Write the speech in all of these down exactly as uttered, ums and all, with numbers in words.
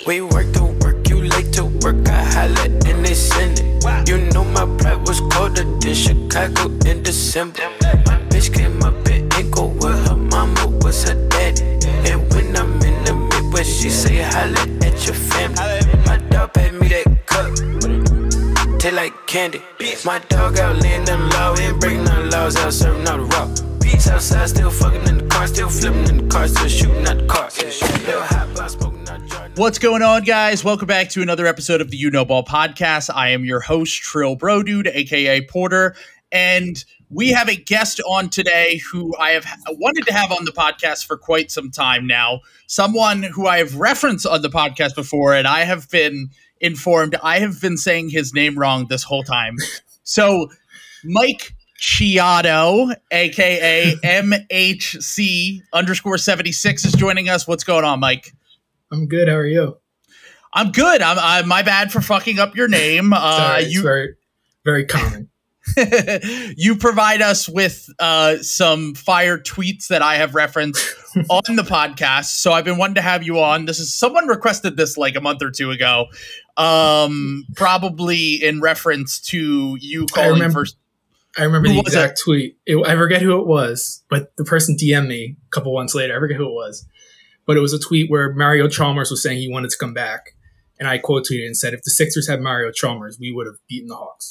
We work to work, you late to work, I holla and they send it. You know my pride was colder than Chicago in December. My bitch came up in Inglewood, her mama was her daddy. And when I'm in the Midwest, she say holla at your family. My dog paid me that cup, taste like candy. My dog out laying them low, ain't breaking no laws, out serving all the raw. Beats outside, still fucking in the car, still flipping in the car, still shooting at the car. Little hot box smoking out jar. What's going on, guys? Welcome back to another episode of the You Know Ball podcast. I am your host, Trill Bro Dude, aka Porter, and we have a guest on today who I have wanted to have on the podcast for quite some time now. Someone who I have referenced on the podcast before, and I have been informed I have been saying his name wrong this whole time. So, Mike Chiotto, aka M H C underscore seventy-six, is joining us. What's going on, Mike? I'm good. How are you? I'm good. I'm, I'm my bad for fucking up your name. Uh, Sorry, you it's very, very common. You provide us with uh, some fire tweets that I have referenced on the podcast. So I've been wanting to have you on. This is someone requested this like a month or two ago, um, probably in reference to you calling I remember, for. I remember Who the was exact tweet. It, I forget who it was, but the person D M'd me a couple months later. I forget who it was, but it was a tweet where Mario Chalmers was saying he wanted to come back. And I quote tweeted and said, if the Sixers had Mario Chalmers, we would have beaten the Hawks.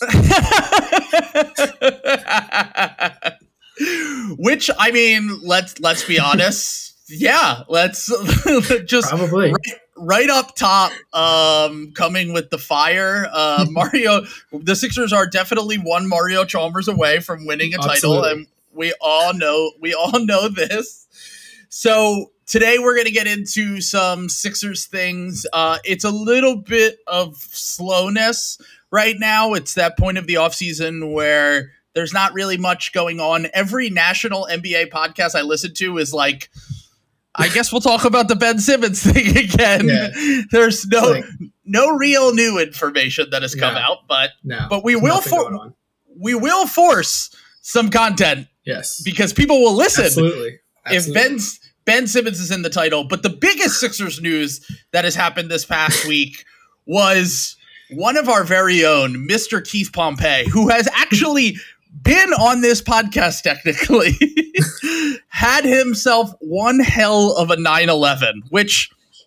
Which, I mean, let's let's be honest. Yeah, let's just Probably. Right, right up top, um, coming with the fire. Uh, Mario, the Sixers are definitely one Mario Chalmers away from winning a title, Absolutely. and we all know we all know this. So today we're going to get into some Sixers things. Uh, it's a little bit of slowness right now. It's that point of the offseason where there's not really much going on. Every national N B A podcast I listen to is like, I guess we'll talk about the Ben Simmons thing again. Yeah. There's no Like, no real new information that has come No. out, but no, but we there's will nothing for- going on. we will force some content Yes. because people will listen. Absolutely. If Absolutely. Ben's Ben Simmons is in the title. But the biggest Sixers news that has happened this past week was one of our very own, Mister Keith Pompey, who has actually been on this podcast technically, had himself one hell of a nine eleven, which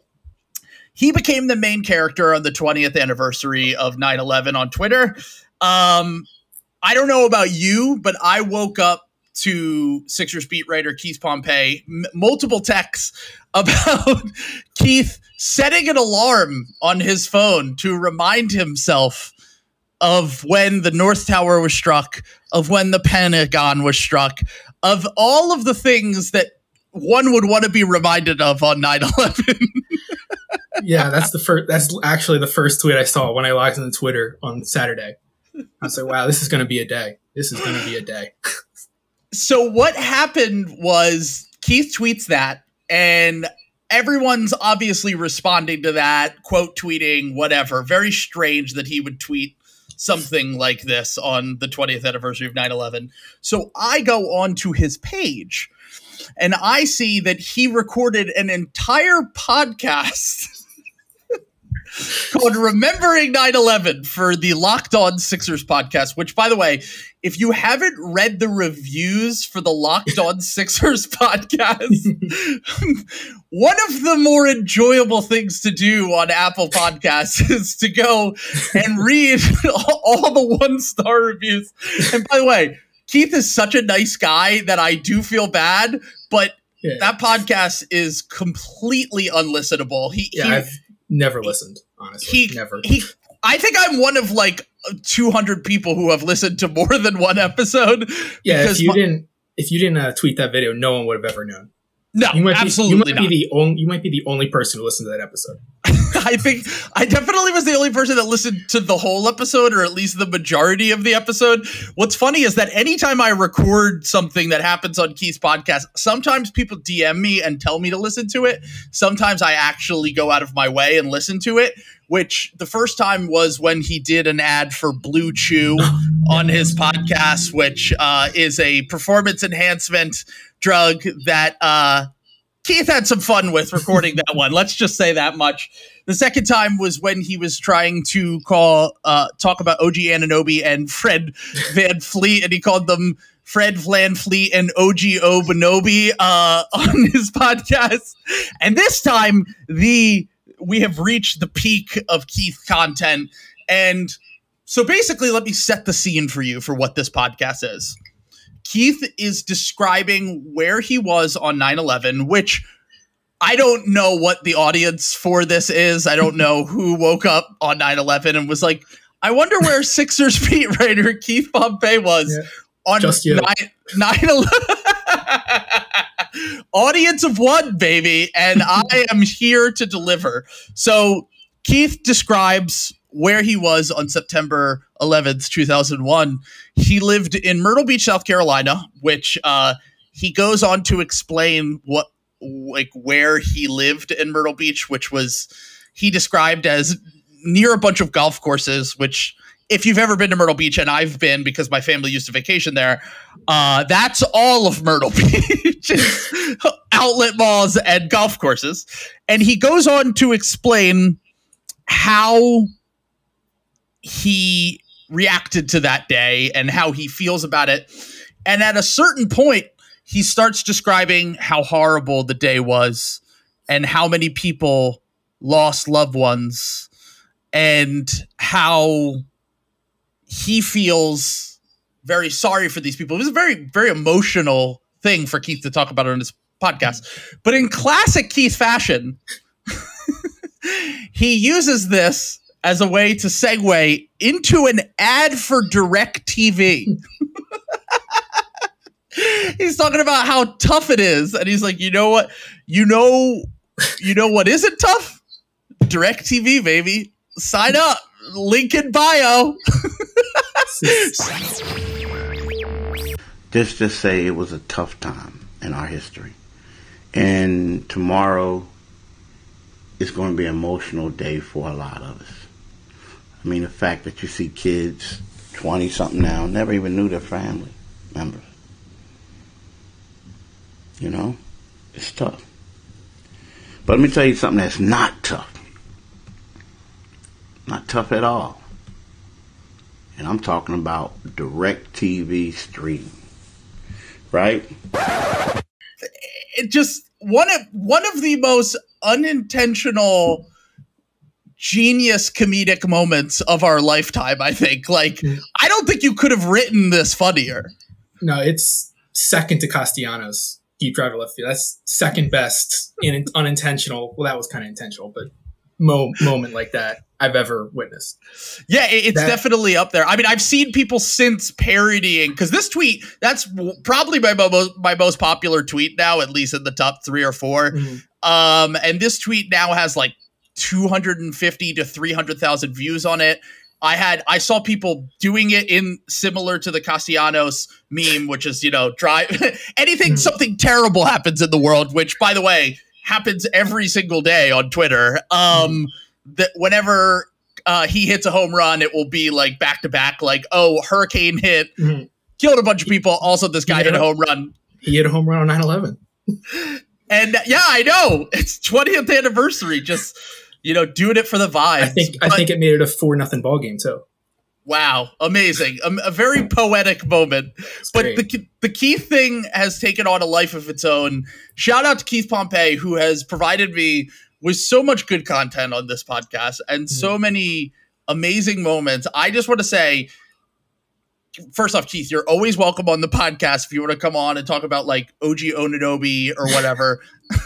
he became the main character on the twentieth anniversary of nine eleven on Twitter. Um, I don't know about you, but I woke up to Sixers beat writer Keith Pompey m- multiple texts about Keith setting an alarm on his phone to remind himself of when the North Tower was struck, of when the Pentagon was struck, of all of the things that one would want to be reminded of on nine eleven. Yeah, that's the first. That's actually the first tweet I saw when I logged into Twitter on Saturday. I was like, "Wow, this is going to be a day. This is going to be a day." So what happened was Keith tweets that, and everyone's obviously responding to that, quote tweeting, whatever. Very strange that he would tweet something like this on the twentieth anniversary of nine eleven. So I go on to his page, and I see that he recorded an entire podcast called Remembering nine eleven for the Locked On Sixers podcast, which, by the way, if you haven't read the reviews for the Locked On Sixers podcast, one of the more enjoyable things to do on Apple Podcasts is to go and read all the one-star reviews. And by the way, Keith is such a nice guy that I do feel bad, but Yeah. that podcast is completely unlistenable. He, Yeah, he I've never listened. Honestly, he never. he I think I'm one of like two hundred people who have listened to more than one episode. Yeah, because if you my- didn't, if you didn't uh, tweet that video, no one would have ever known. No, You might absolutely be, you might not. be the only. You might be the only person who listened to that episode. I think I definitely was the only person that listened to the whole episode, or at least the majority of the episode. What's funny is that anytime I record something that happens on Keith's podcast, sometimes people D M me and tell me to listen to it. Sometimes I actually go out of my way and listen to it, which the first time was when he did an ad for Blue Chew on his podcast, which uh, is a performance enhancement drug that uh, Keith had some fun with recording that one. Let's just say that much. The second time was when he was trying to call, uh, talk about O G Anunoby and Fred Van Fleet, and he called them Fred Van Fleet and O G Obanobi uh, on his podcast. And this time, the we have reached the peak of Keith content. And so basically, let me set the scene for you for what this podcast is. Keith is describing where he was on nine eleven, which I don't know what the audience for this is. I don't know who woke up on nine eleven and was like, I wonder where Sixers beat writer Keith Pompey was yeah, on nine eleven. Audience of one, baby. And I am here to deliver. So Keith describes where he was on September eleventh, two thousand one. He lived in Myrtle Beach, South Carolina, which uh, he goes on to explain what, like, where he lived in Myrtle Beach, which was he described as near a bunch of golf courses, which if you've ever been to Myrtle Beach, and I've been because my family used to vacation there, uh, that's all of Myrtle Beach, outlet malls and golf courses. And he goes on to explain how he reacted to that day and how he feels about it. And at a certain point, he starts describing how horrible the day was and how many people lost loved ones and how he feels very sorry for these people. It was a very, very emotional thing for Keith to talk about on his podcast. But in classic Keith fashion, he uses this as a way to segue into an ad for DirecTV. He's talking about how tough it is. And he's like, you know what? You know, you know what isn't tough? DirecTV, baby. Sign up. Link in bio. Just to say it was a tough time in our history. And tomorrow is going to be an emotional day for a lot of us. I mean, the fact that you see kids, twenty-something now, never even knew their family members. You know, it's tough. But let me tell you something that's not tough. Not tough at all. And I'm talking about DirecTV streaming. Right? It just, one of, one of the most unintentional genius comedic moments of our lifetime, I think. Like, I don't think you could have written this funnier. No, it's second to Castellanos. Deep driver left field. That's second best in unintentional. Well, that was kind of intentional, but mo- moment like that I've ever witnessed. Yeah, it, it's that, definitely up there. I mean, I've seen people since parodying, because this tweet, that's probably my, mo- my most popular tweet now, at least in the top three or four. Mm-hmm. Um, and this tweet now has like two hundred fifty to three hundred thousand views on it. I had I saw people doing it in similar to the Castellanos meme, which is, you know, drive anything, mm. something terrible happens in the world, which, by the way, happens every single day on Twitter. Um, mm. That whenever uh, he hits a home run, it will be like back to back, like, oh, hurricane hit, mm. killed a bunch of people. Also, this guy hit a home run. He hit a home run on nine eleven. And yeah, I know. It's twentieth anniversary. Just, you know, doing it for the vibes. I think but, I think it made it a four nothing ball game too. Wow, amazing! A, a very poetic moment. It's but great. the the Keith thing has taken on a life of its own. Shout out to Keith Pompey, who has provided me with so much good content on this podcast and mm. so many amazing moments. I just want to say, first off, Keith, you're always welcome on the podcast if you want to come on and talk about like O G Anunoby or whatever.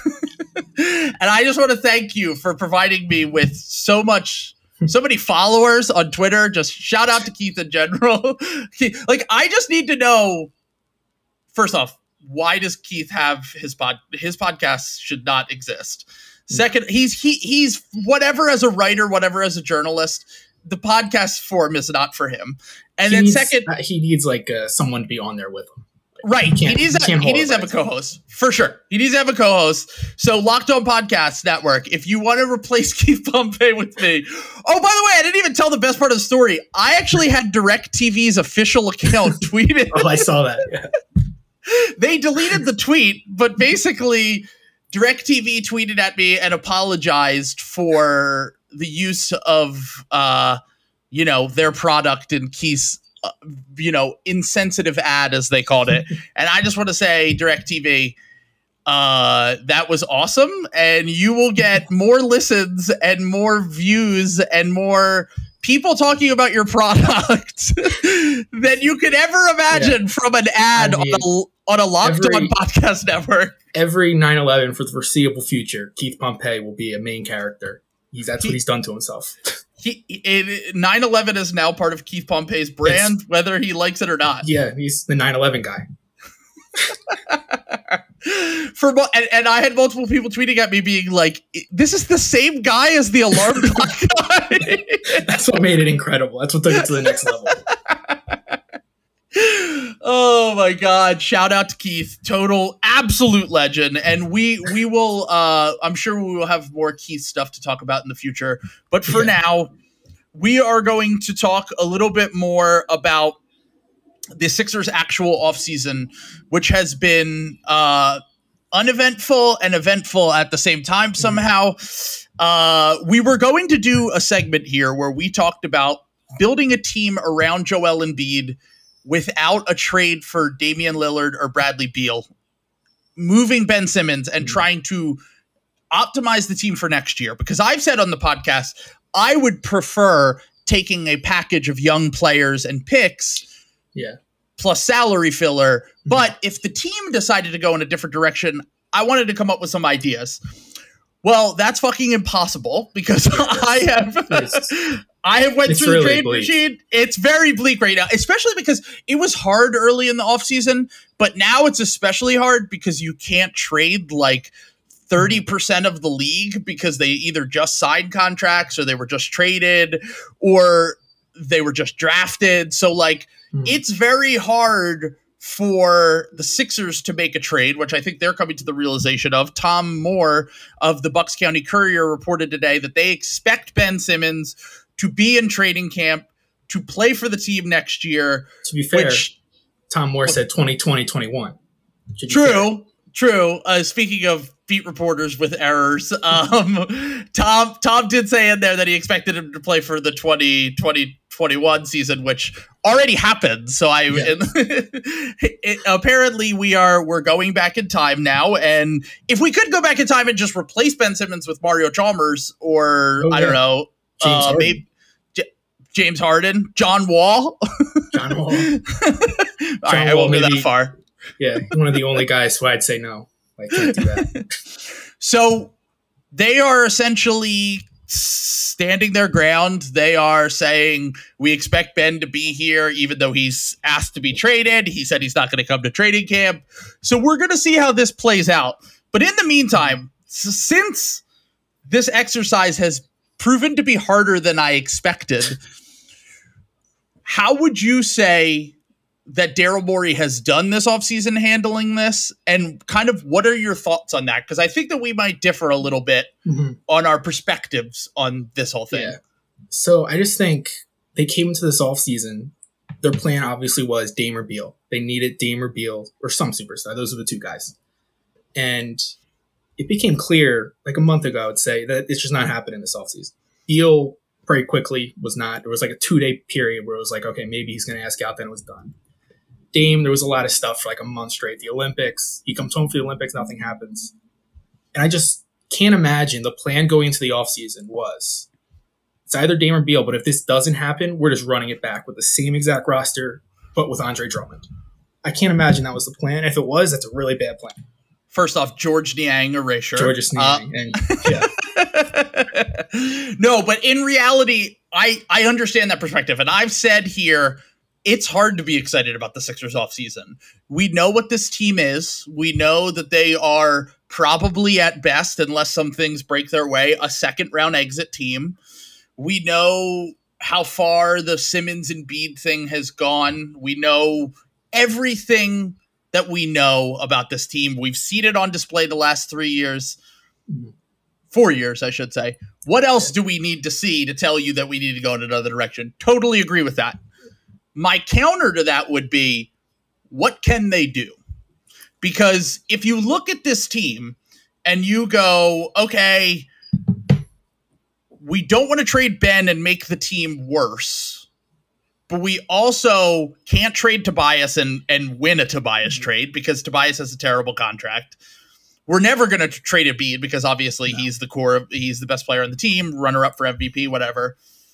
And I just want to thank you for providing me with so much, so many followers on Twitter. Just shout out to Keith in general. Like, I just need to know, first off, why does Keith have his pod? His podcast should not exist. Second, he's he he's whatever as a writer, whatever as a journalist. The podcast form is not for him. And he then needs, second, uh, he needs like uh, someone to be on there with him. Right. He, he needs, he he needs to have a co-host for sure. He needs to have a co-host. So Locked On Podcast Network, if you want to replace Keith Pompey with me. Oh, by the way, I didn't even tell the best part of the story. I actually had DirecTV's official account tweeted. Oh, I saw that. Yeah. They deleted the tweet, but basically DirecTV tweeted at me and apologized for the use of, uh, you know, their product in Keith's, uh, you know, insensitive ad, as they called it. And I just want to say, DirecTV, uh, that was awesome. And you will get more listens and more views and more people talking about your product than you could ever imagine yeah. from an ad I mean, on a, on a Locked On Podcast Network. Every nine eleven for the foreseeable future, Keith Pompey will be a main character. He's That's he, what he's done to himself. He it, nine eleven is now part of Keith Pompey's brand, it's, whether he likes it or not. Yeah, he's the nine eleven guy. For and, and I had multiple people tweeting at me being like, this is the same guy as the alarm clock guy. That's what made it incredible. That's what took it to the next level. Oh my God. Shout out to Keith. Total absolute legend. And we we will uh I'm sure we will have more Keith stuff to talk about in the future. But for yeah. now, we are going to talk a little bit more about the Sixers' actual offseason, which has been uh uneventful and eventful at the same time somehow. Uh we were going to do a segment here where we talked about building a team around Joel Embiid without a trade for Damian Lillard or Bradley Beal, moving Ben Simmons and mm-hmm. trying to optimize the team for next year. Because I've said on the podcast, I would prefer taking a package of young players and picks yeah. plus salary filler. Mm-hmm. But if the team decided to go in a different direction, I wanted to come up with some ideas. Well, that's fucking impossible because I have I have went it's through really the trade bleak. machine. It's very bleak right now, especially because it was hard early in the offseason, but now it's especially hard because you can't trade like thirty percent of the league because they either just signed contracts or they were just traded or they were just drafted. So like hmm. it's very hard for the Sixers to make a trade, which I think they're coming to the realization of. Tom Moore of the Bucks County Courier reported today that they expect Ben Simmons to be in training camp, to play for the team next year. To be fair, which, Tom Moore said twenty twenty, twenty-one. True, true. Uh, speaking of beat reporters with errors, um, Tom Tom did say in there that he expected him to play for the twenty twenty twenty-one season, which already happened. So I yeah. it, apparently we are we're going back in time now, and if we could go back in time and just replace Ben Simmons with Mario Chalmers or oh, I yeah. don't know, James uh, maybe J- James Harden, John Wall, John Wall. All John right, I Wall won't go maybe, that far. Yeah, one of the only guys who I'd say no. I can't do that. So they are essentially standing their ground. They are saying, we expect Ben to be here, even though he's asked to be traded. He said he's not going to come to training camp. So we're going to see how this plays out. But in the meantime, since this exercise has proven to be harder than I expected, how would you say that Daryl Morey has done this offseason handling this, and kind of what are your thoughts on that? Because I think that we might differ a little bit mm-hmm. on our perspectives on this whole thing. Yeah. So I just think they came into this offseason. Their plan obviously was Dame or Beal. They needed Dame or Beal or some superstar. Those are the two guys. And it became clear like a month ago, I would say, that it's just not happening this offseason. Beal very quickly was not. There was like a two-day period where it was like, okay, maybe he's going to ask out, then it was done. Dame, there was a lot of stuff for like a month straight. The Olympics, he comes home for the Olympics, nothing happens. And I just can't imagine the plan going into the offseason was it's either Dame or Beal, but if this doesn't happen, we're just running it back with the same exact roster, but with Andre Drummond. I can't imagine that was the plan. If it was, that's a really bad plan. First off, George Niang erasure. George Niang. Uh, and, yeah. No, but in reality, I, I understand that perspective. And I've said here, it's hard to be excited about the Sixers offseason. We know what this team is. We know that they are probably at best, unless some things break their way, a second round exit team. We know how far the Simmons and Embiid thing has gone. We know everything that we know about this team. We've seen it on display the last three years. Four years, I should say. What else do we need to see to tell you that we need to go in another direction? Totally agree with that. My counter to that would be, what can they do? Because if you look at this team and you go, okay, we don't want to trade Ben and make the team worse, but we also can't trade Tobias and, and win a Tobias mm-hmm. trade because Tobias has a terrible contract. We're never going to trade Embiid because obviously no. he's the core of, he's the best player on the team, runner up for M V P, whatever.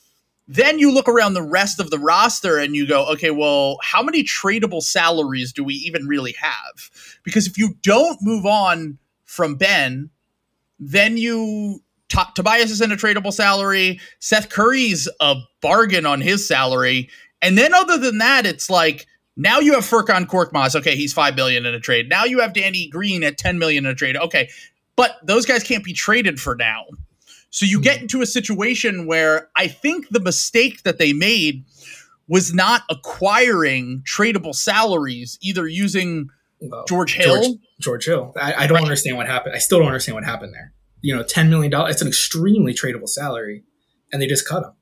Then you look around the rest of the roster and you go, okay, well, how many tradable salaries do we even really have? Because if you don't move on from Ben, then you t- Tobias is in a tradable salary. Seth Curry's a bargain on his salary. And then other than that, it's like, now you have Furkan Korkmaz. Okay, he's five million dollars in a trade. Now you have Danny Green at ten million dollars in a trade. Okay, but those guys can't be traded for now. So you get into a situation where I think the mistake that they made was not acquiring tradable salaries, either using well, George Hill. George, George Hill. I, I don't right. understand what happened. I still don't understand what happened there. You know, ten million dollars, it's an extremely tradable salary, and they just cut him.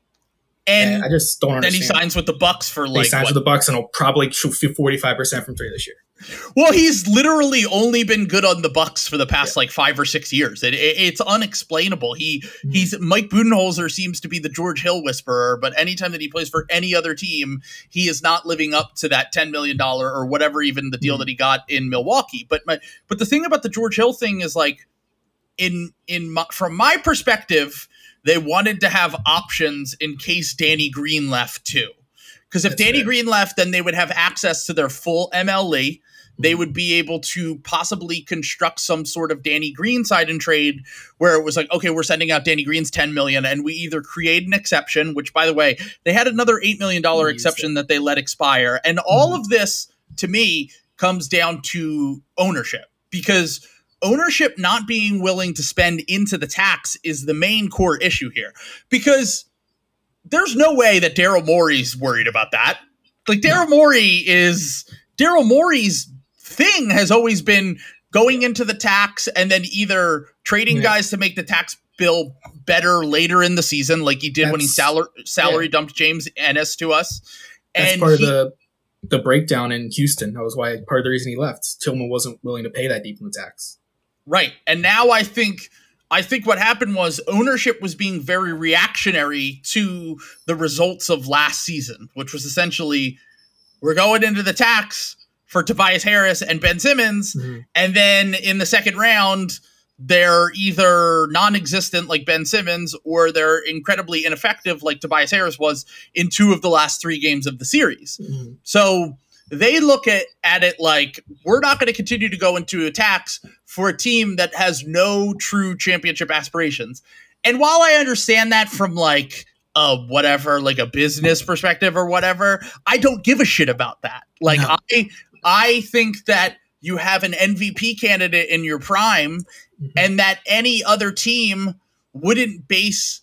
And, and I just don't understand. Then he signs with the Bucks for like He signs what? with the Bucks and he'll probably shoot forty-five percent from three this year. Well, he's literally only been good on the Bucks for the past yeah. like five or six years. It, it, it's unexplainable. He mm-hmm. he's Mike Budenholzer seems to be the George Hill whisperer, but anytime that he plays for any other team, he is not living up to that ten million dollars or whatever, even the deal mm-hmm. that he got in Milwaukee. But my, but the thing about the George Hill thing is like, in in my, from my perspective, they wanted to have options in case Danny Green left too. Because if That's Danny fair. Green left, then they would have access to their full M L E. They would be able to possibly construct some sort of Danny Green sign and trade where it was like, okay, we're sending out Danny Green's ten million dollars and we either create an exception, which by the way, they had another eight million dollars exception that they let expire. And all mm-hmm. of this to me comes down to ownership, because ownership not being willing to spend into the tax is the main core issue here, because there's no way that Daryl Morey's worried about that. Like Daryl no. Morey is Daryl Morey's thing has always been going into the tax and then either trading yeah. guys to make the tax bill better later in the season, like he did that's, when he salary salary yeah. dumped James Ennis to us. That's and part he, of the the breakdown in Houston. That was why part of the reason he left. Tillman wasn't willing to pay that deep in the tax. Right. And now I think I think what happened was ownership was being very reactionary to the results of last season, which was essentially we're going into the tax for Tobias Harris and Ben Simmons. Mm-hmm. And then in the second round, they're either non-existent like Ben Simmons or they're incredibly ineffective like Tobias Harris was in two of the last three games of the series. Mm-hmm. So they look at, at it like, we're not going to continue to go into attacks for a team that has no true championship aspirations. And while I understand that from like a whatever, like a business perspective or whatever, I don't give a shit about that. Like no. I, I think that you have an M V P candidate in your prime mm-hmm. and that any other team wouldn't base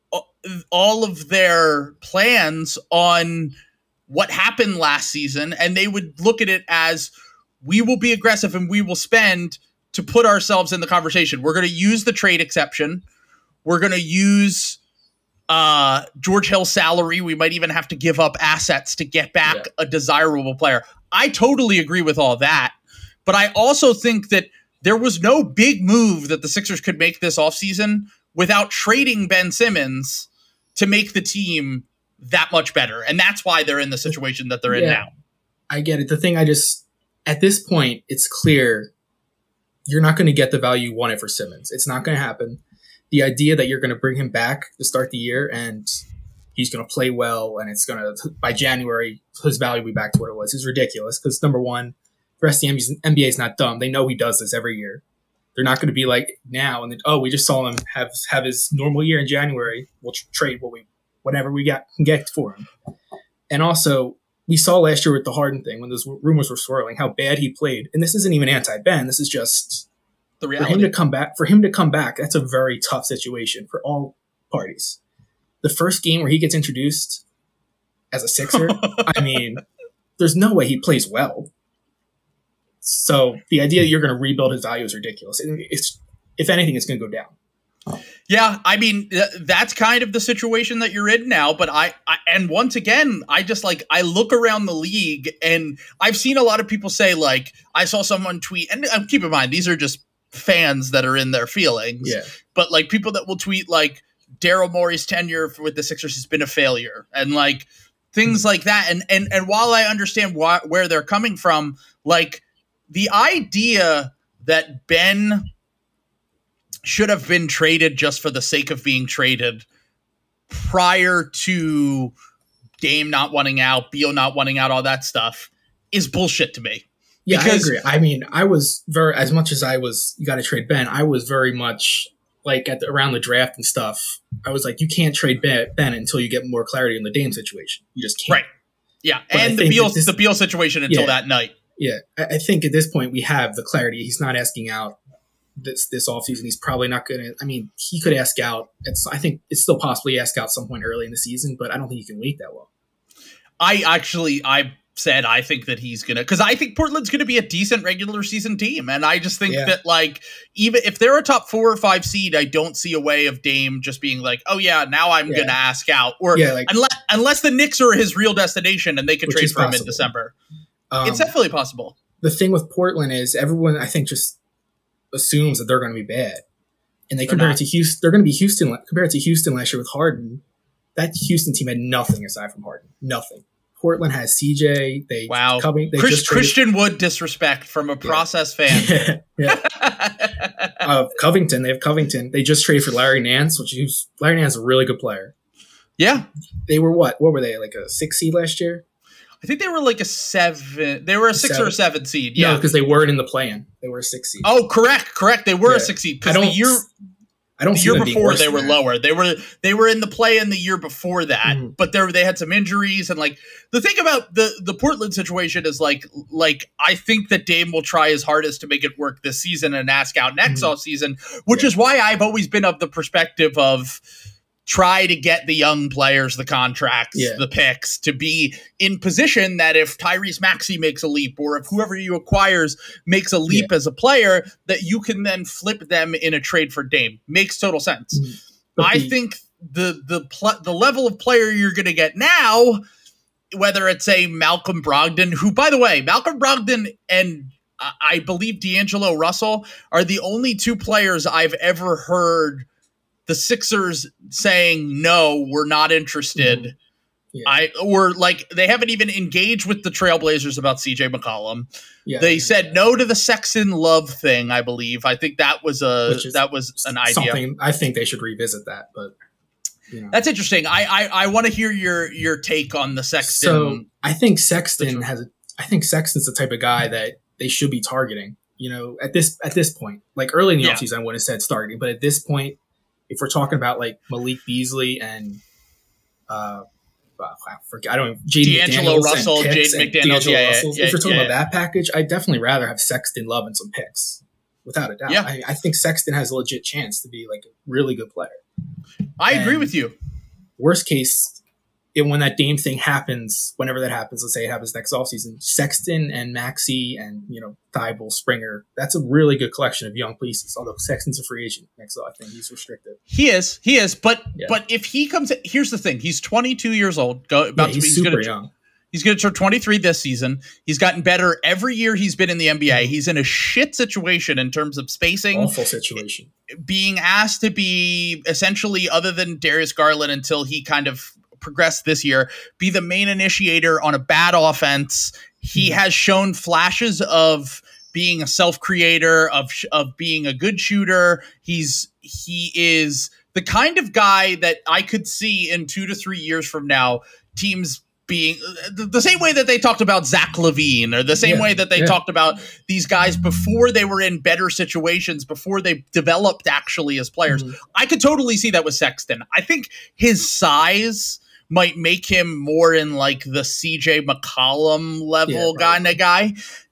all of their plans on what happened last season, and they would look at it as we will be aggressive and we will spend to put ourselves in the conversation. We're going to use the trade exception. We're going to use uh, George Hill's salary. We might even have to give up assets to get back yeah. a desirable player. I totally agree with all that, but I also think that there was no big move that the Sixers could make this offseason without trading Ben Simmons to make the team that much better. And that's why they're in the situation that they're yeah, in now. I get it. The thing I just, at this point, it's clear you're not going to get the value you wanted for Simmons. It's not going to happen. The idea that you're going to bring him back to start the year and he's going to play well and it's going to, by January, his value will be back to what it was is ridiculous. Because number one, the rest of the N B A is not dumb. They know he does this every year. They're not going to be like now and then, oh, we just saw him have have his normal year in January. We'll tr- trade what we whatever we got can get for him. And also, we saw last year with the Harden thing when those rumors were swirling how bad he played. And this isn't even anti-Ben. This is just the reality. For him to come back. For him to come back, that's a very tough situation for all parties. The first game where he gets introduced as a Sixer, I mean, there's no way he plays well. So the idea that you're going to rebuild his value is ridiculous. It's, if anything, it's going to go down. Yeah, I mean, th- that's kind of the situation that you're in now. But I, I, and once again, I just like, I look around the league and I've seen a lot of people say, like, I saw someone tweet, and uh, keep in mind, these are just fans that are in their feelings. Yeah. But like people that will tweet like Daryl Morey's tenure with the Sixers has been a failure and like things like that. And and and while I understand why, where they're coming from, like the idea that Ben should have been traded just for the sake of being traded prior to Dame not wanting out, Beal not wanting out, all that stuff is bullshit to me. Yeah, because, I agree. I mean, I was very, as much as I was, you got to trade Ben, I was very much like at the, around the draft and stuff. I was like, you can't trade Ben, Ben until you get more clarity on the Dame situation. You just can't. Right. Yeah. But and the Beal, this, the Beal situation until yeah, that night. Yeah. I, I think at this point we have the clarity. He's not asking out this this offseason. He's probably not going to, I mean, he could ask out. It's, I think it's still possibly ask out some point early in the season, but I don't think you can wait that long. I actually, I said I think that he's going to, because I think Portland's going to be a decent regular season team. And I just think yeah. that, like, even if they're a top four or five seed, I don't see a way of Dame just being like, oh, yeah, now I'm yeah. going to ask out. Or yeah, like, unless, unless the Knicks are his real destination and they could trade for possible. him in December. Um, it's definitely possible. The thing with Portland is everyone, I think, just assumes that they're going to be bad. And they they're compare not. it to Houston. They're going to be Houston, compared to Houston last year with Harden. That Houston team had nothing aside from Harden. Nothing. Portland has C J. They wow. Coming, they Chris, just traded, Christian Wood disrespect from a process fan. yeah. uh, Covington. They have Covington. They just traded for Larry Nance, which is Larry Nance is a really good player. Yeah. They were what? What were they? Like a six seed last year? I think they were like a seven. They were a six seven. or a seven seed. Yeah. No, because they weren't in the play-in. They were a six seed. Oh, correct. Correct. They were yeah. a six seed. I Because don't, the year, I don't the see year them being before worse they than were that. lower. They were they were in the play in the year before that, Mm-hmm. but there they had some injuries and like the thing about the the Portland situation is like like I think that Dame will try his hardest to make it work this season and ask out next Mm-hmm. offseason, which yeah. is why I've always been of the perspective of try to get the young players, the contracts, yeah. the picks to be in position that if Tyrese Maxey makes a leap or if whoever you acquires makes a leap yeah. as a player, that you can then flip them in a trade for Dame. Makes total sense. Mm-hmm. I the, think the the pl- the level of player you're going to get now, whether it's a Malcolm Brogdon, who, by the way, Malcolm Brogdon and uh, I believe D'Angelo Russell are the only two players I've ever heard the Sixers saying, no, we're not interested. Mm-hmm. Yeah. I or like they haven't even engaged with the Trailblazers about C J McCollum. Yeah, they said no to the Sexton Love thing, I believe. I think that was a that was an idea. Something I think they should revisit that, but you know. That's interesting. I I, I want to hear your your take on the Sexton. So I think Sexton has. I think Sexton's the type of guy that they should be targeting. You know, at this at this point, like early in the yeah. offseason, I would have said starting, but at this point, if we're talking about like Malik Beasley and uh. I forget. I don't. D'Angelo Russell, Jaden McDaniels. Yeah, yeah, yeah, if we're talking yeah, about yeah. that package, I'd definitely rather have Sexton, Love, and some picks, without a doubt. Yeah. I, I think Sexton has a legit chance to be like a really good player. I and agree with you. Worst case, it, when that Dame thing happens, whenever that happens, let's say it happens next offseason, Sexton and Maxey and you know Thibault, Springer, that's a really good collection of young pieces. Although Sexton's a free agent next off, I think he's restricted. He is, he is, but yeah. but if he comes, here's the thing: he's twenty-two years old. Go about yeah, to he's be, he's super gonna, young. He's going to turn twenty-three this season. He's gotten better every year he's been in the N B A. Mm-hmm. He's in a shit situation in terms of spacing. Awful situation. Being asked to be essentially, other than Darius Garland until he kind of progressed this year, be the main initiator on a bad offense. He mm-hmm. has shown flashes of being a self-creator, of of being a good shooter. He's he is the kind of guy that I could see in two to three years from now, teams being the, the same way that they talked about Zach LaVine, or the same yeah, way that they yeah. talked about these guys before they were in better situations, before they developed actually as players. Mm-hmm. I could totally see that with Sexton. I think his size might make him more in like the C J McCollum level yeah, kind of guy.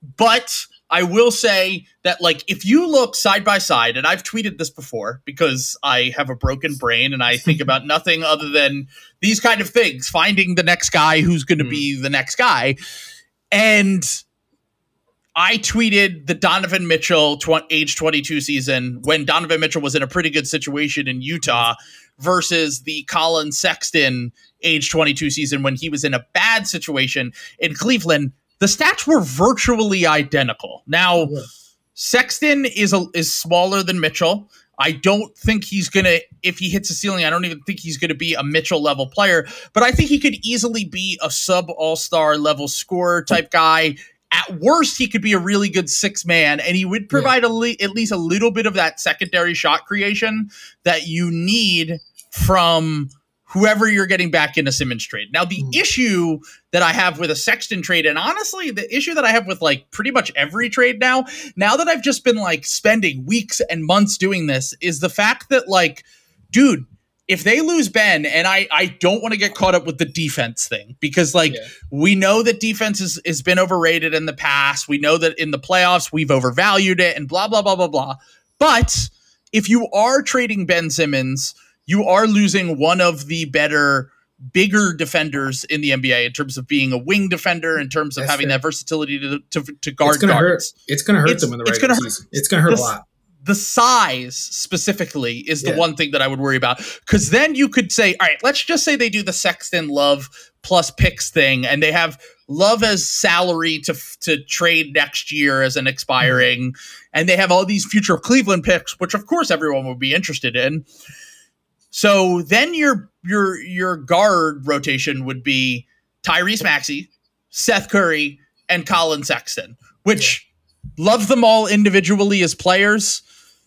But I will say that, like, if you look side by side, and I've tweeted this before because I have a broken brain and I think about nothing other than these kind of things, finding the next guy who's going to mm. be the next guy. And I tweeted the Donovan Mitchell tw- age twenty-two season when Donovan Mitchell was in a pretty good situation in Utah versus the Colin Sexton age twenty-two season when he was in a bad situation in Cleveland. The stats were virtually identical. Now, yeah. Sexton is a, is smaller than Mitchell. I don't think he's going to, if he hits a ceiling, I don't even think he's going to be a Mitchell level player, but I think he could easily be a sub all-star level scorer type guy. At worst, he could be a really good six man, and he would provide yeah. a le- at least a little bit of that secondary shot creation that you need from whoever you're getting back in a Simmons trade. Now, the mm. issue that I have with a Sexton trade, and honestly, the issue that I have with like pretty much every trade now, now that I've just been like spending weeks and months doing this, is the fact that like, dude, if they lose Ben, and I, I don't want to get caught up with the defense thing, because like yeah. we know that defense is, has been overrated in the past. We know that in the playoffs we've overvalued it and blah, blah, blah, blah, blah. But if you are trading Ben Simmons, you are losing one of the better, bigger defenders in the N B A in terms of being a wing defender, in terms of That's having fair. that versatility to to, to guard it's gonna guards. Hurt. It's going to hurt it's, them in the regular it's gonna season. Hurt. It's going to hurt the, a lot. The size specifically is the yeah. one thing that I would worry about, because then you could say, all right, let's just say they do the Sexton Love plus picks thing, and they have Love as salary to to trade next year as an expiring, mm-hmm. and they have all these future Cleveland picks, which of course everyone would be interested in. So then your your your guard rotation would be Tyrese Maxey, Seth Curry, and Colin Sexton, which yeah. love them all individually as players.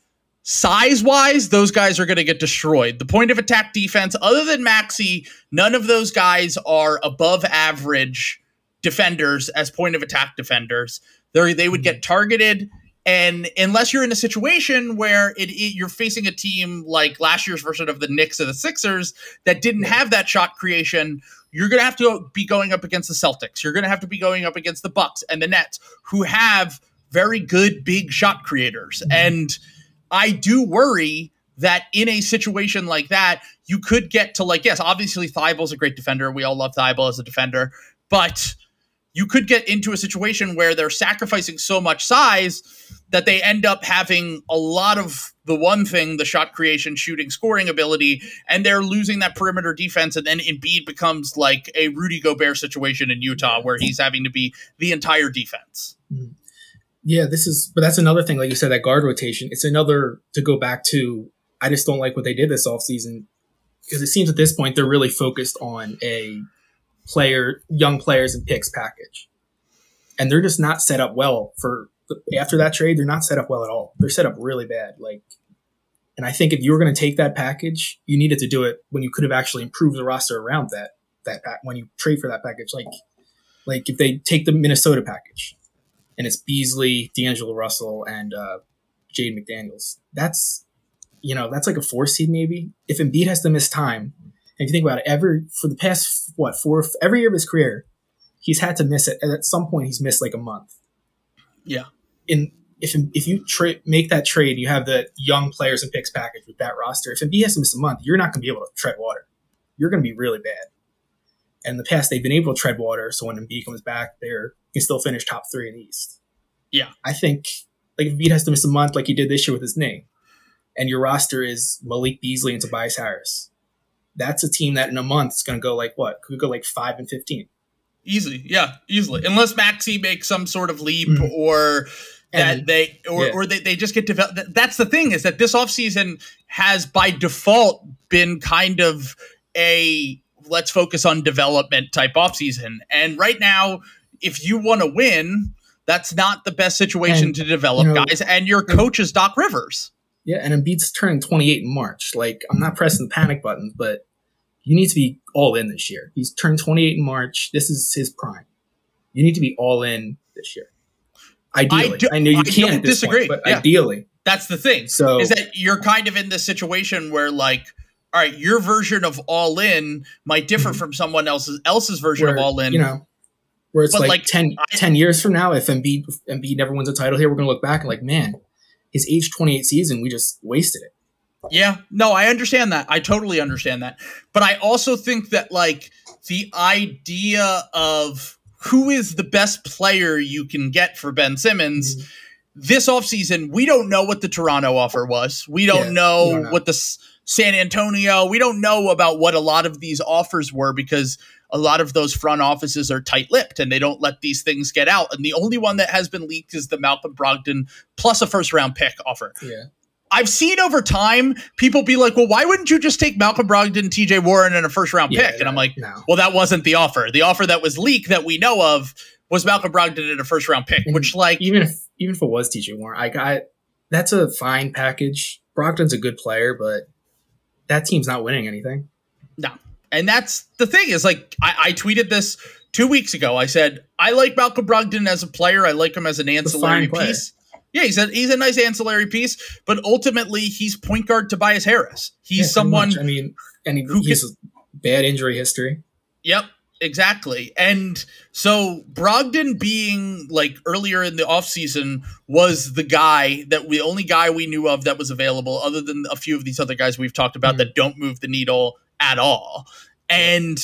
Size-wise, those guys are going to get destroyed. The point of attack defense, other than Maxey, none of those guys are above average defenders as point of attack defenders. They're, they would get targeted. And unless you're in a situation where it, it, you're facing a team like last year's version of the Knicks or the Sixers that didn't have that shot creation, you're going to have to be going up against the Celtics. You're going to have to be going up against the Bucks and the Nets, who have very good big shot creators. Mm-hmm. And I do worry that in a situation like that, you could get to like, yes, obviously Thybulle's a great defender. We all love Thybulle as a defender, but you could get into a situation where they're sacrificing so much size that they end up having a lot of the one thing, the shot creation, shooting, scoring ability, and they're losing that perimeter defense. And then Embiid becomes like a Rudy Gobert situation in Utah where he's having to be the entire defense. Yeah, this is, but that's another thing. Like you said, that guard rotation, it's another to go back to. I just don't like what they did this offseason, because it seems at this point they're really focused on a player, young players and picks package. And they're just not set up well for after that trade. They're not set up well at all. They're set up really bad. Like, and I think if you were going to take that package, you needed to do it when you could have actually improved the roster around that, that pack, when you trade for that package. Like, like if they take the Minnesota package and it's Beasley, D'Angelo Russell, and uh, Jaden McDaniels, that's, you know, that's like a four seed maybe. If Embiid has to miss time, and if you think about it, every for the past what four every year of his career, he's had to miss it. And at some point, he's missed like a month. Yeah. In if if you tra- make that trade, you have the young players and picks package with that roster. If Embiid has to miss a month, you're not going to be able to tread water. You're going to be really bad. And in the past, they've been able to tread water. So when Embiid comes back, they're can still finish top three in the East. Yeah. I think like if Embiid has to miss a month, like he did this year with his knee, and your roster is Malik Beasley and Tobias Harris, that's a team that in a month is going to go like what? Could go like five and fifteen. Easily, yeah, easily. Unless Maxey makes some sort of leap, mm-hmm. or that and, they or, yeah. or they, they just get developed. That's the thing, is that this offseason has by default been kind of a let's focus on development type offseason. And right now, if you want to win, that's not the best situation and, to develop you know, guys. And your coach is Doc Rivers. Yeah, and Embiid's turning twenty-eight in March. Like, I'm not pressing the panic button, but you need to be all in this year. He's turned twenty-eight in March. This is his prime. You need to be all in this year. Ideally. I, do, I know you I can't at this disagree. Point, but yeah. ideally. That's the thing. So, is that you're kind of in this situation where, like, all right, your version of all in might differ mm-hmm. from someone else's else's version where, of all in. You know, where it's like, like ten, I, ten years from now, if Embiid, if Embiid never wins a title here, we're going to look back and like, man, his age twenty-eight season, we just wasted it. Yeah, no, I understand that. I totally understand that. But I also think that, like, the idea of who is the best player you can get for Ben Simmons mm-hmm. this offseason, we don't know what the Toronto offer was. We don't yeah, know no, no. what the San Antonio. We don't know about what a lot of these offers were because a lot of those front offices are tight-lipped and they don't let these things get out. And the only one that has been leaked is the Malcolm Brogdon plus a first-round pick offer. Yeah. I've seen over time people be like, well, why wouldn't you just take Malcolm Brogdon, T J Warren, and a first-round Yeah, pick? And I'm that- like, no. well, that wasn't the offer. The offer that was leaked that we know of was Malcolm Brogdon and a first-round pick, And which, like, even if even if it was T J Warren, I got that's a fine package. Brogdon's a good player, but that team's not winning anything. no. And that's the thing is, like, I, I tweeted this two weeks ago. I said, I like Malcolm Brogdon as a player. I like him as an ancillary fine player. piece. Yeah, he's a, he's a nice ancillary piece, but ultimately he's point guard Tobias Harris. He's Yeah, pretty someone much. I mean, and he, who he's a bad injury history. Yep, exactly. And so Brogdon being like earlier in the offseason was the guy that we only guy we knew of that was available other than a few of these other guys we've talked about Mhm. that don't move the needle at all. And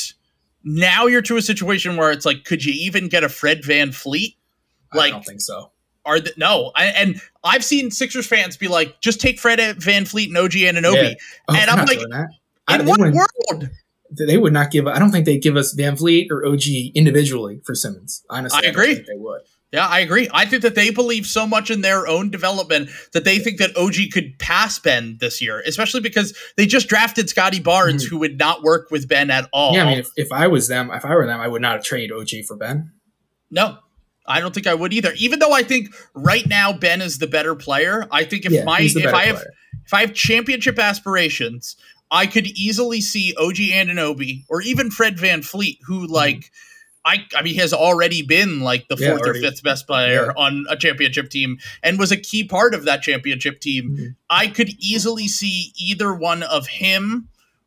now you're to a situation where it's like, could you even get a Fred Van Fleet? I Like, don't think so. are the, no, I, and I've seen Sixers fans be like, just take Fred Van Fleet and O G Anunoby. Yeah. Oh, And they're I'm not like, doing that. I- in they what wouldn't- world? They would not give. I don't think they'd give us Van Vliet or O G individually for Simmons. Honestly, I don't agree. think they would. Yeah, I agree. I think that they believe so much in their own development that they think that O G could pass Ben this year, especially because they just drafted Scotty Barnes, Mhm. who would not work with Ben at all. Yeah, I mean, if, if I was them, if I were them, I would not have traded O G for Ben. No, I don't think I would either. Even though I think right now Ben is the better player, I think if Yeah, my he's the if better I have player. if I have championship aspirations, I could easily see O G Anunoby or even Fred Van Fleet, who like I I mean has already been like the Yeah, fourth or already. fifth best player Yeah. on a championship team and was a key part of that championship team. Mhm. I could easily see either one of him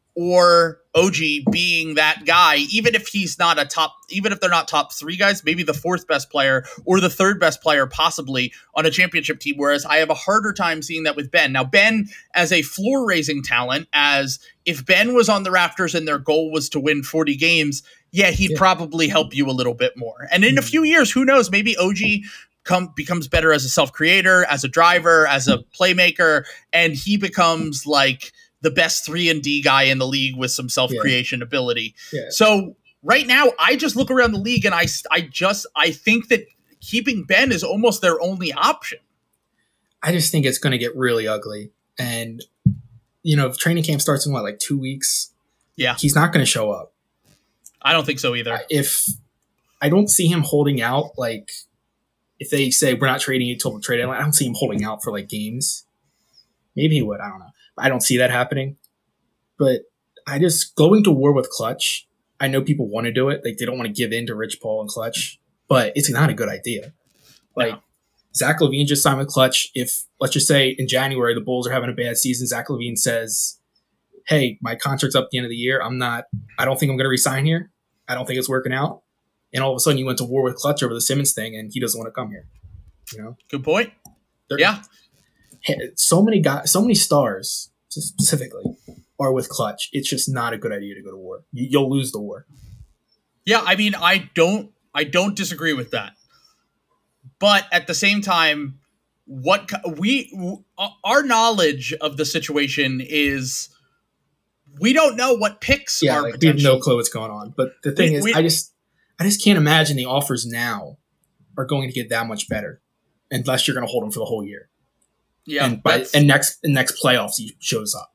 or O G being that guy, even if he's not a top, even if they're not top three guys, maybe the fourth best player or the third best player possibly on a championship team. Whereas I have a harder time seeing that with Ben. Now, Ben as a floor raising talent, as if Ben was on the Raptors and their goal was to win forty games, yeah, he'd Yeah. probably help you a little bit more. And in a Mhm. few years, who knows, maybe O G come becomes better as a self-creator, as a driver, as a playmaker, and he becomes like the best three and D guy in the league with some self-creation ability. Yeah. So right now, I just look around the league and I, I just I think that keeping Ben is almost their only option. I just think it's going to get really ugly. And, you know, if training camp starts in what, like two weeks? Yeah. He's not going to show up. I don't think so either. If I don't see him holding out, like, if they say we're not trading you till the trade deadline, I don't see him holding out for like games. Maybe he would. I don't know. I don't see that happening. But I just going to war with Clutch. I know people want to do it. Like they don't want to give in to Rich Paul and Clutch, but it's not a good idea. Like No. Zach LaVine just signed with Clutch. If let's just say in January the Bulls are having a bad season, Zach LaVine says, "Hey, my contract's up at the end of the year. I'm not. I don't think I'm going to resign here. I don't think it's working out." And all of a sudden, you went to war with Clutch over the Simmons thing, and he doesn't want to come here. You know, Good point. They're- Yeah. so many guys, so many stars specifically are with Clutch. It's just not a good idea to go to war. You, you'll lose the war. Yeah, I mean, I don't I don't disagree with that. But at the same time, what co- we w- our knowledge of the situation is we don't know what picks Yeah, are like, we have potential. no clue what's going on. But the thing We- is, we- I just, I just can't imagine the offers now are going to get that much better, unless you're going to hold them for the whole year. Yeah, and by that's- and next and next playoffs he shows up.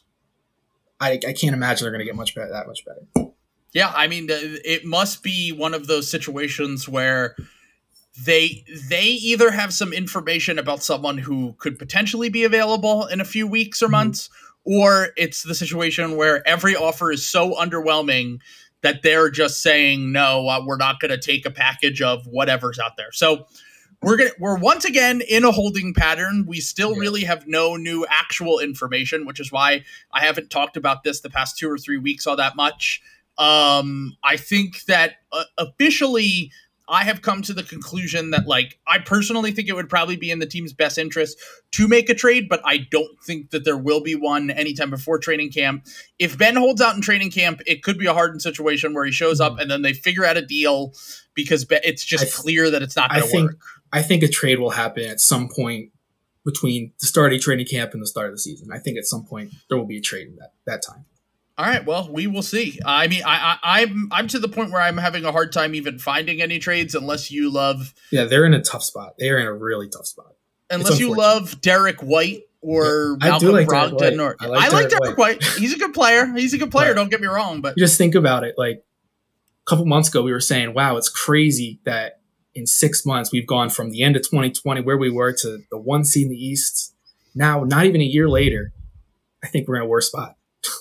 I I can't imagine they're going to get much better, that much better. Yeah, I mean, th- it must be one of those situations where they they either have some information about someone who could potentially be available in a few weeks or Mhm. months, or it's the situation where every offer is so underwhelming that they're just saying, no, uh, we're not going to take a package of whatever's out there. So we're gonna we're once again in a holding pattern. We still Yeah. really have no new actual information, which is why I haven't talked about this the past two or three weeks all that much. Um, I think that uh, officially I have come to the conclusion that, like, I personally think it would probably be in the team's best interest to make a trade, but I don't think that there will be one anytime before training camp. If Ben holds out in training camp, it could be a hardened situation where he shows up and then they figure out a deal because Be- it's just I th- clear that it's not I going to think work. I think a trade will happen at some point between the start of training camp and the start of the season. I think at some point there will be a trade in that, that time. All right, well, we will see. I mean, I, I, I'm I'm to the point where I'm having a hard time even finding any trades unless you love. Yeah, they're in a tough spot. They are in a really tough spot. Unless you love Derek White or yeah, Malcolm like Brogdon, or I like, I like Derek, Derek White. White. He's a good player. He's a good player. Right. Don't get me wrong, but you just think about it. Like a couple months ago, we were saying, "Wow, it's crazy that in six months we've gone from the end of twenty twenty where we were to the one seed in the East. Now, not even a year later, I think we're in a worse spot."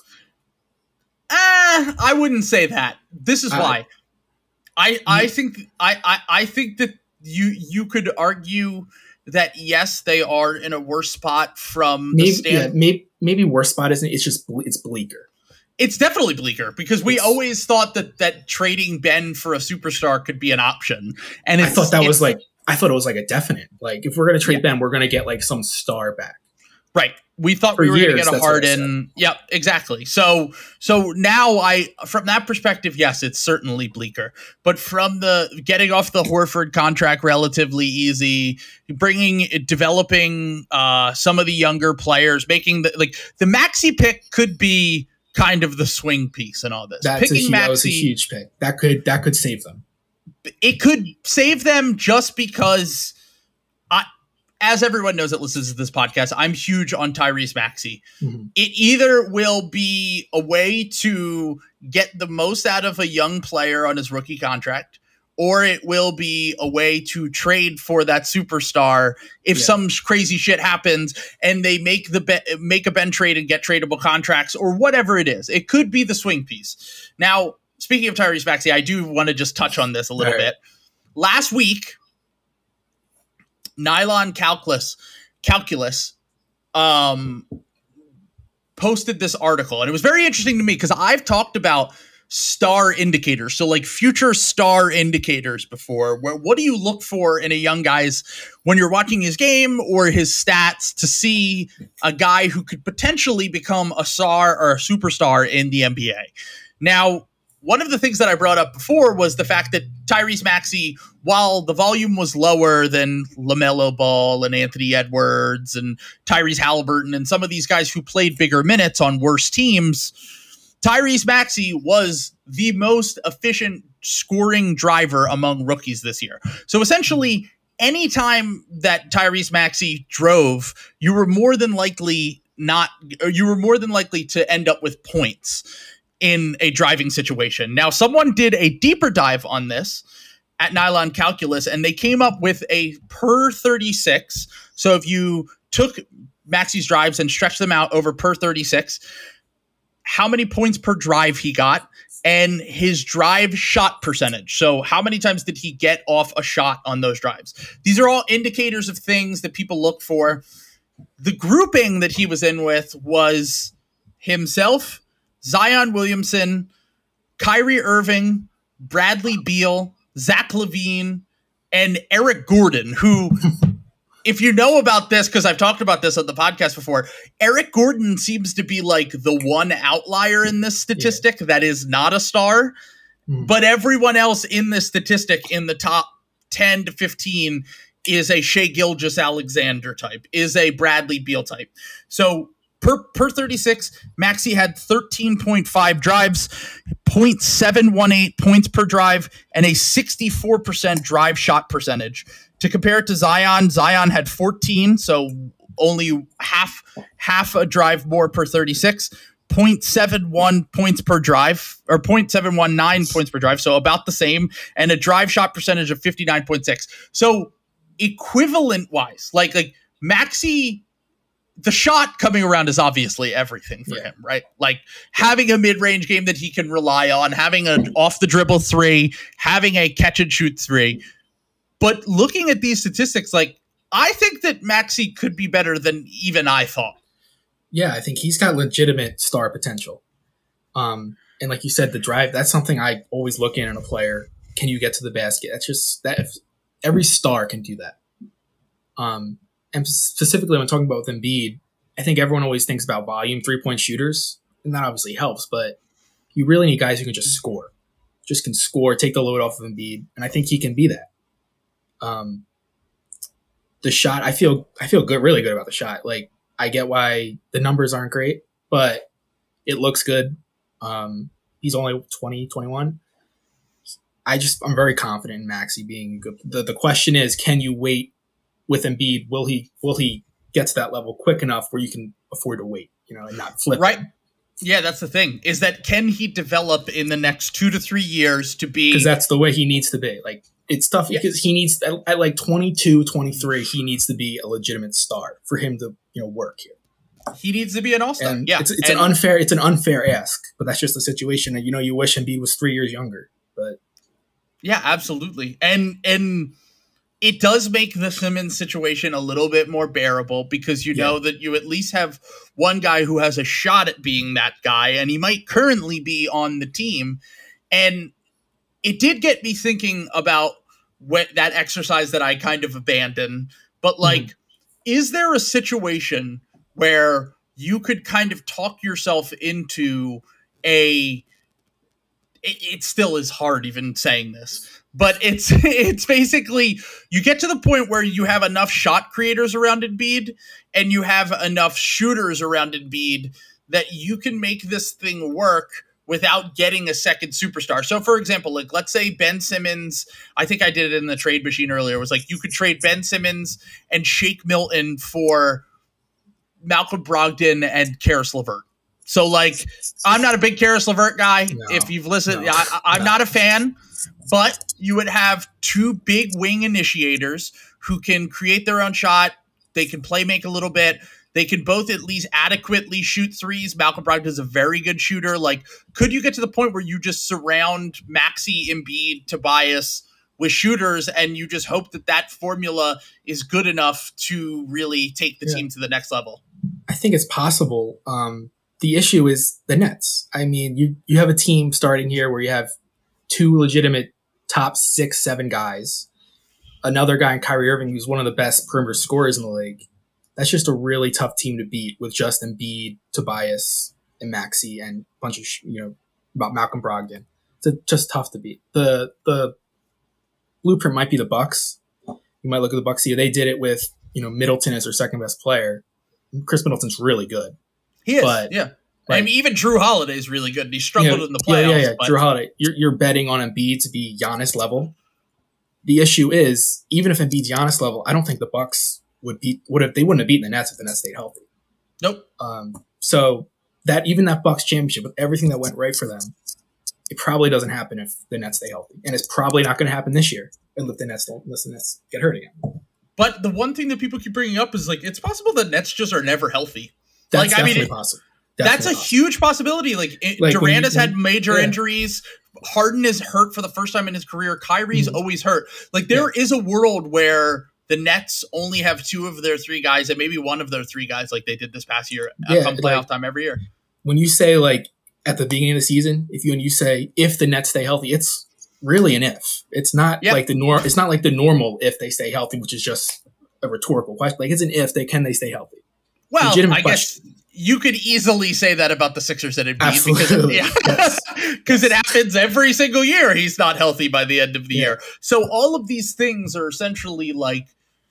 Uh, I wouldn't say that. This is I, why. I I think I, I, I think that you you could argue that yes, they are in a worse spot from maybe, the stand. Yeah, maybe maybe worse spot isn't. It's just it's bleaker. It's definitely bleaker because we it's, always thought that that trading Ben for a superstar could be an option. And it's, I thought that it's, was like I thought it was like a definite. Like if we're gonna trade yeah. Ben, we're gonna get like some star back. Right. We thought For we were going to years, get a Harden. Yep, exactly. So so now I from that perspective, yes, it's certainly bleaker. But from the getting off the Horford contract relatively easy, bringing developing uh, some of the younger players, making the like the Maxey pick could be kind of the swing piece in all this. That's Picking a, huge, Maxey, that was a huge pick. That could that could save them. It could save them just because I as everyone knows that listens to this podcast, I'm huge on Tyrese Maxey. Mm-hmm. It either will be a way to get the most out of a young player on his rookie contract, or it will be a way to trade for that superstar if yeah. some crazy shit happens and they make the be- make a Ben trade and get tradable contracts or whatever it is. It could be the swing piece. Now, speaking of Tyrese Maxey, I do want to just touch on this a little right. bit. Last week, Nylon Calculus, Calculus um, posted this article, and it was very interesting to me because I've talked about star indicators, so like future star indicators before. Where, what do you look for in a young guy's when you're watching his game or his stats to see a guy who could potentially become a star or a superstar in the N B A? Now, one of the things that I brought up before was the fact that Tyrese Maxey, while the volume was lower than LaMelo Ball and Anthony Edwards and Tyrese Halliburton and some of these guys who played bigger minutes on worse teams, Tyrese Maxey was the most efficient scoring driver among rookies this year. So essentially, anytime that Tyrese Maxey drove, you were more than likely not, or you were more than likely to end up with points in a driving situation. Now, someone did a deeper dive on this at Nylon Calculus, and they came up with a per thirty-six. So if you took Maxey's drives and stretched them out over per thirty-six, how many points per drive he got, and his drive shot percentage. So how many times did he get off a shot on those drives? These are all indicators of things that people look for. The grouping that he was in with was himself, Zion Williamson, Kyrie Irving, Bradley Beal, Zach LaVine, and Eric Gordon, who, if you know about this, because I've talked about this on the podcast before, Eric Gordon seems to be like the one outlier in this statistic yeah. that is not a star, mm. but everyone else in this statistic in the top ten to fifteen is a Shai Gilgeous-Alexander type, is a Bradley Beal type. So Per per thirty-six, Maxey had thirteen point five drives, zero point seven one eight points per drive, and a sixty-four percent drive shot percentage. To compare it to Zion, Zion had fourteen, so only half half a drive more per thirty-six, zero point seven one points per drive, or zero point seven one nine points per drive, so about the same, and a drive shot percentage of fifty-nine point six. So equivalent-wise, like like Maxey, the shot coming around is obviously everything for yeah. him, right? Like having a mid-range game that he can rely on, having an off-the-dribble three, having a catch-and-shoot three. But looking at these statistics, like I think that Maxey could be better than even I thought. Yeah, I think he's got legitimate star potential. Um, and like you said, the drive, that's something I always look in in a player. Can you get to the basket? That's just that. If, every star can do that. Um, And specifically when talking about with Embiid, I think everyone always thinks about volume three-point shooters, and that obviously helps, but you really need guys who can just score. Just can score, take the load off of Embiid, and I think he can be that. Um, the shot, I feel I feel good, really good about the shot. Like, I get why the numbers aren't great, but it looks good. Um, he's only twenty, twenty-one. I just, I'm very confident in Maxey being good. The, the question is, can you wait with Embiid? Will he, will he get to that level quick enough where you can afford to wait, you know, and not flip right? him? Yeah, that's the thing, is that can he develop in the next two to three years to be... Because that's the way he needs to be. Like, it's tough yeah. because he needs, at, at like twenty-two, twenty-three, he needs to be a legitimate star for him to, you know, work here. He needs to be an all-star. And yeah, it's, it's and, an unfair, it's an unfair ask, but that's just the situation. And, you know, you wish Embiid was three years younger, but... Yeah, absolutely. And and it does make the Simmons situation a little bit more bearable because you know yeah. that you at least have one guy who has a shot at being that guy, and he might currently be on the team. And it did get me thinking about what, that exercise that I kind of abandoned. But, like, mm-hmm. is there a situation where you could kind of talk yourself into a... It still is hard even saying this, but it's it's basically you get to the point where you have enough shot creators around Embiid and you have enough shooters around Embiid that you can make this thing work without getting a second superstar. So, for example, like let's say Ben Simmons, I think I did it in the trade machine earlier, was like you could trade Ben Simmons and Shake Milton for Malcolm Brogdon and Karis LeVert. So, like, I'm not a big Karis LeVert guy. No, if you've listened, no, I, I'm no. not a fan. But you would have two big wing initiators who can create their own shot. They can play make a little bit. They can both at least adequately shoot threes. Malcolm Brogdon is a very good shooter. Like, could you get to the point where you just surround Maxey, Embiid, Tobias with shooters, and you just hope that that formula is good enough to really take the yeah. team to the next level? I think it's possible. Um The issue is the Nets. I mean, you, you have a team starting here where you have two legitimate top six, seven guys. Another guy in Kyrie Irving who's one of the best perimeter scorers in the league. That's just a really tough team to beat with just Embiid, Tobias, and Maxey, and a bunch of, you know, about Malcolm Brogdon. It's a, just tough to beat. The the blueprint might be the Bucks. You might look at the Bucks here. They did it with, you know, Middleton as their second best player. Chris Middleton's really good. He is, but, yeah. Right. I mean, even Drew Holiday is really good, and he struggled yeah, in the playoffs. Yeah, yeah, yeah. But... Drew Holiday. You're, you're betting on Embiid to be Giannis level. The issue is, even if Embiid's Giannis level, I don't think the Bucks would beat. Would have they wouldn't have beaten the Nets if the Nets stayed healthy. Nope. Um. So that even that Bucks championship with everything that went right for them, it probably doesn't happen if the Nets stay healthy, and it's probably not going to happen this year unless the Nets don't, unless the Nets get hurt again. But the one thing that people keep bringing up is like it's possible the Nets just are never healthy. That's like, definitely I mean, it, possible. Definitely That's a possible. huge possibility. Like, like Durant has had major yeah. injuries. Harden is hurt for the first time in his career. Kyrie's mm-hmm. always hurt. Like, there yeah. is a world where the Nets only have two of their three guys and maybe one of their three guys like they did this past year yeah, come playoff like, time every year. When you say, like, at the beginning of the season, if you and you say if the Nets stay healthy, it's really an if. It's not yep. like the nor- It's not like the normal if they stay healthy, which is just a rhetorical question. Like, it's an if they can they stay healthy. Well, Legitimate I question. guess you could easily say that about the Sixers and Embiid Absolutely. because it, yeah, yes. it happens every single year. He's not healthy by the end of the yeah. year. So all of these things are essentially like,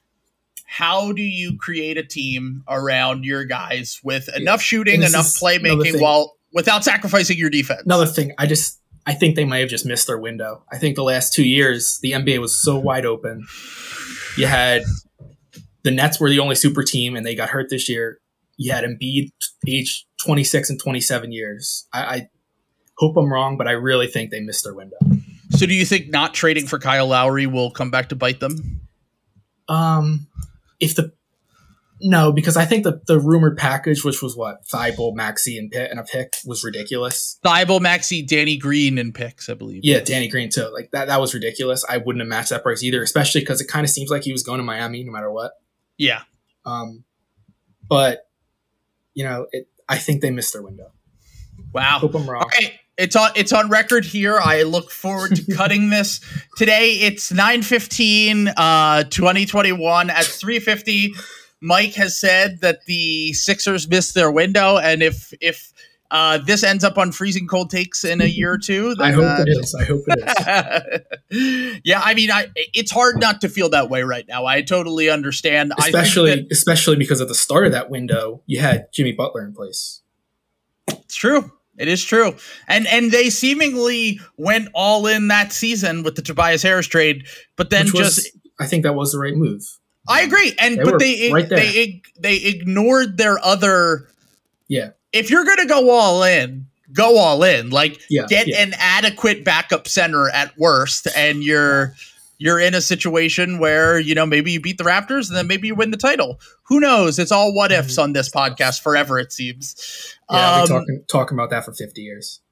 how do you create a team around your guys with enough shooting, enough playmaking while without sacrificing your defense? Another thing, I just I think they might have just missed their window. I think the last two years the N B A was so wide open. You had the Nets were the only super team, and they got hurt this year. You had Embiid, age twenty-six and twenty-seven years. I, I hope I'm wrong, but I really think they missed their window. So do you think not trading for Kyle Lowry will come back to bite them? Um, if the no, because I think the, the rumored package, which was what Thibault, Maxey, and pick, and a pick, was ridiculous. Thibault, Maxey, Danny Green, and picks, I believe. Yeah, Danny Green too. Like that, that was ridiculous. I wouldn't have matched that price either, especially because it kind of seems like he was going to Miami no matter what. Yeah. Um, but. You know, it, I think they missed their window. Wow. Hope I'm wrong. Okay, it's on it's on record here. I look forward to cutting this. Today it's nine fifteen, uh, twenty twenty-one at three fifty. Mike has said that the Sixers missed their window, and if if uh, this ends up on Freezing Cold Takes in a year or two. I hope uh, it is. I hope it is. Yeah, I mean, I, it's hard not to feel that way right now. I totally understand. Especially, I think that, especially because at the start of that window, you had Jimmy Butler in place. It's true. It is true. And and they seemingly went all in that season with the Tobias Harris trade, but then Which just was, I think that was the right move. I agree. And They but were they right there. they they ignored their other Yeah. if you're going to go all in, go all in. Like Yeah, get yeah. an adequate backup center at worst, and you're you're in a situation where, you know, maybe you beat the Raptors and then maybe you win the title. Who knows? It's all what ifs on this podcast forever, it seems. Yeah, Um, we're talking talking about that for fifty years.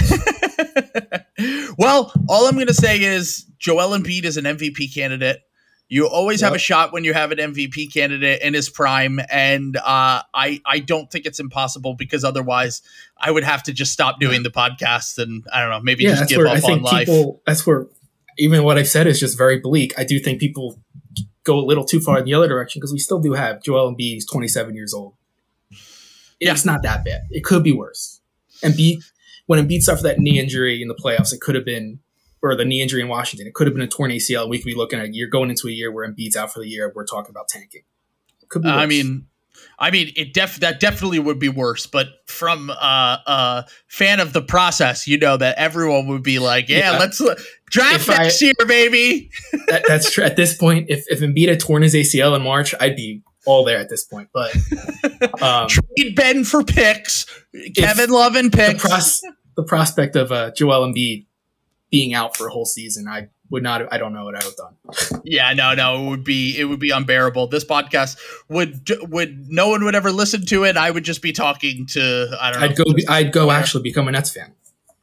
Well, all I'm going to say is Joel Embiid is an M V P candidate. You always have Yep. a shot when you have an M V P candidate in his prime, and uh, I I don't think it's impossible, because otherwise I would have to just stop doing the podcast and I don't know, maybe Yeah, just that's give where up I think on life. people. That's where even what I've said is just very bleak. I do think people go a little too far in the other direction because we still do have Joel Embiid. He's twenty-seven years old. Yeah. It's not that bad. It could be worse. Embiid, when Embiid suffered that knee injury in the playoffs, it could have been, or the knee injury in Washington, it could have been a torn A C L. We could be looking at a year going into a year where Embiid's out for the year. We're talking about tanking. It could be worse. I mean, I mean, it def that definitely would be worse. But from uh, a fan of the process, you know that everyone would be like, "Yeah, Yeah. let's uh, draft If I- next year, baby." that, that's true. At this point, if, if Embiid had torn his A C L in March, I'd be all there at this point. But um, Trade Ben for picks, Kevin Love and the, picks. pros- the prospect of uh, Joel Embiid being out for a whole season, I would not. I don't know what I would have done. Yeah, no, no, it would be it would be unbearable. This podcast would would no one would ever listen to it. I would just be talking to I don't know. I'd go. I'd go actually become a Nets fan.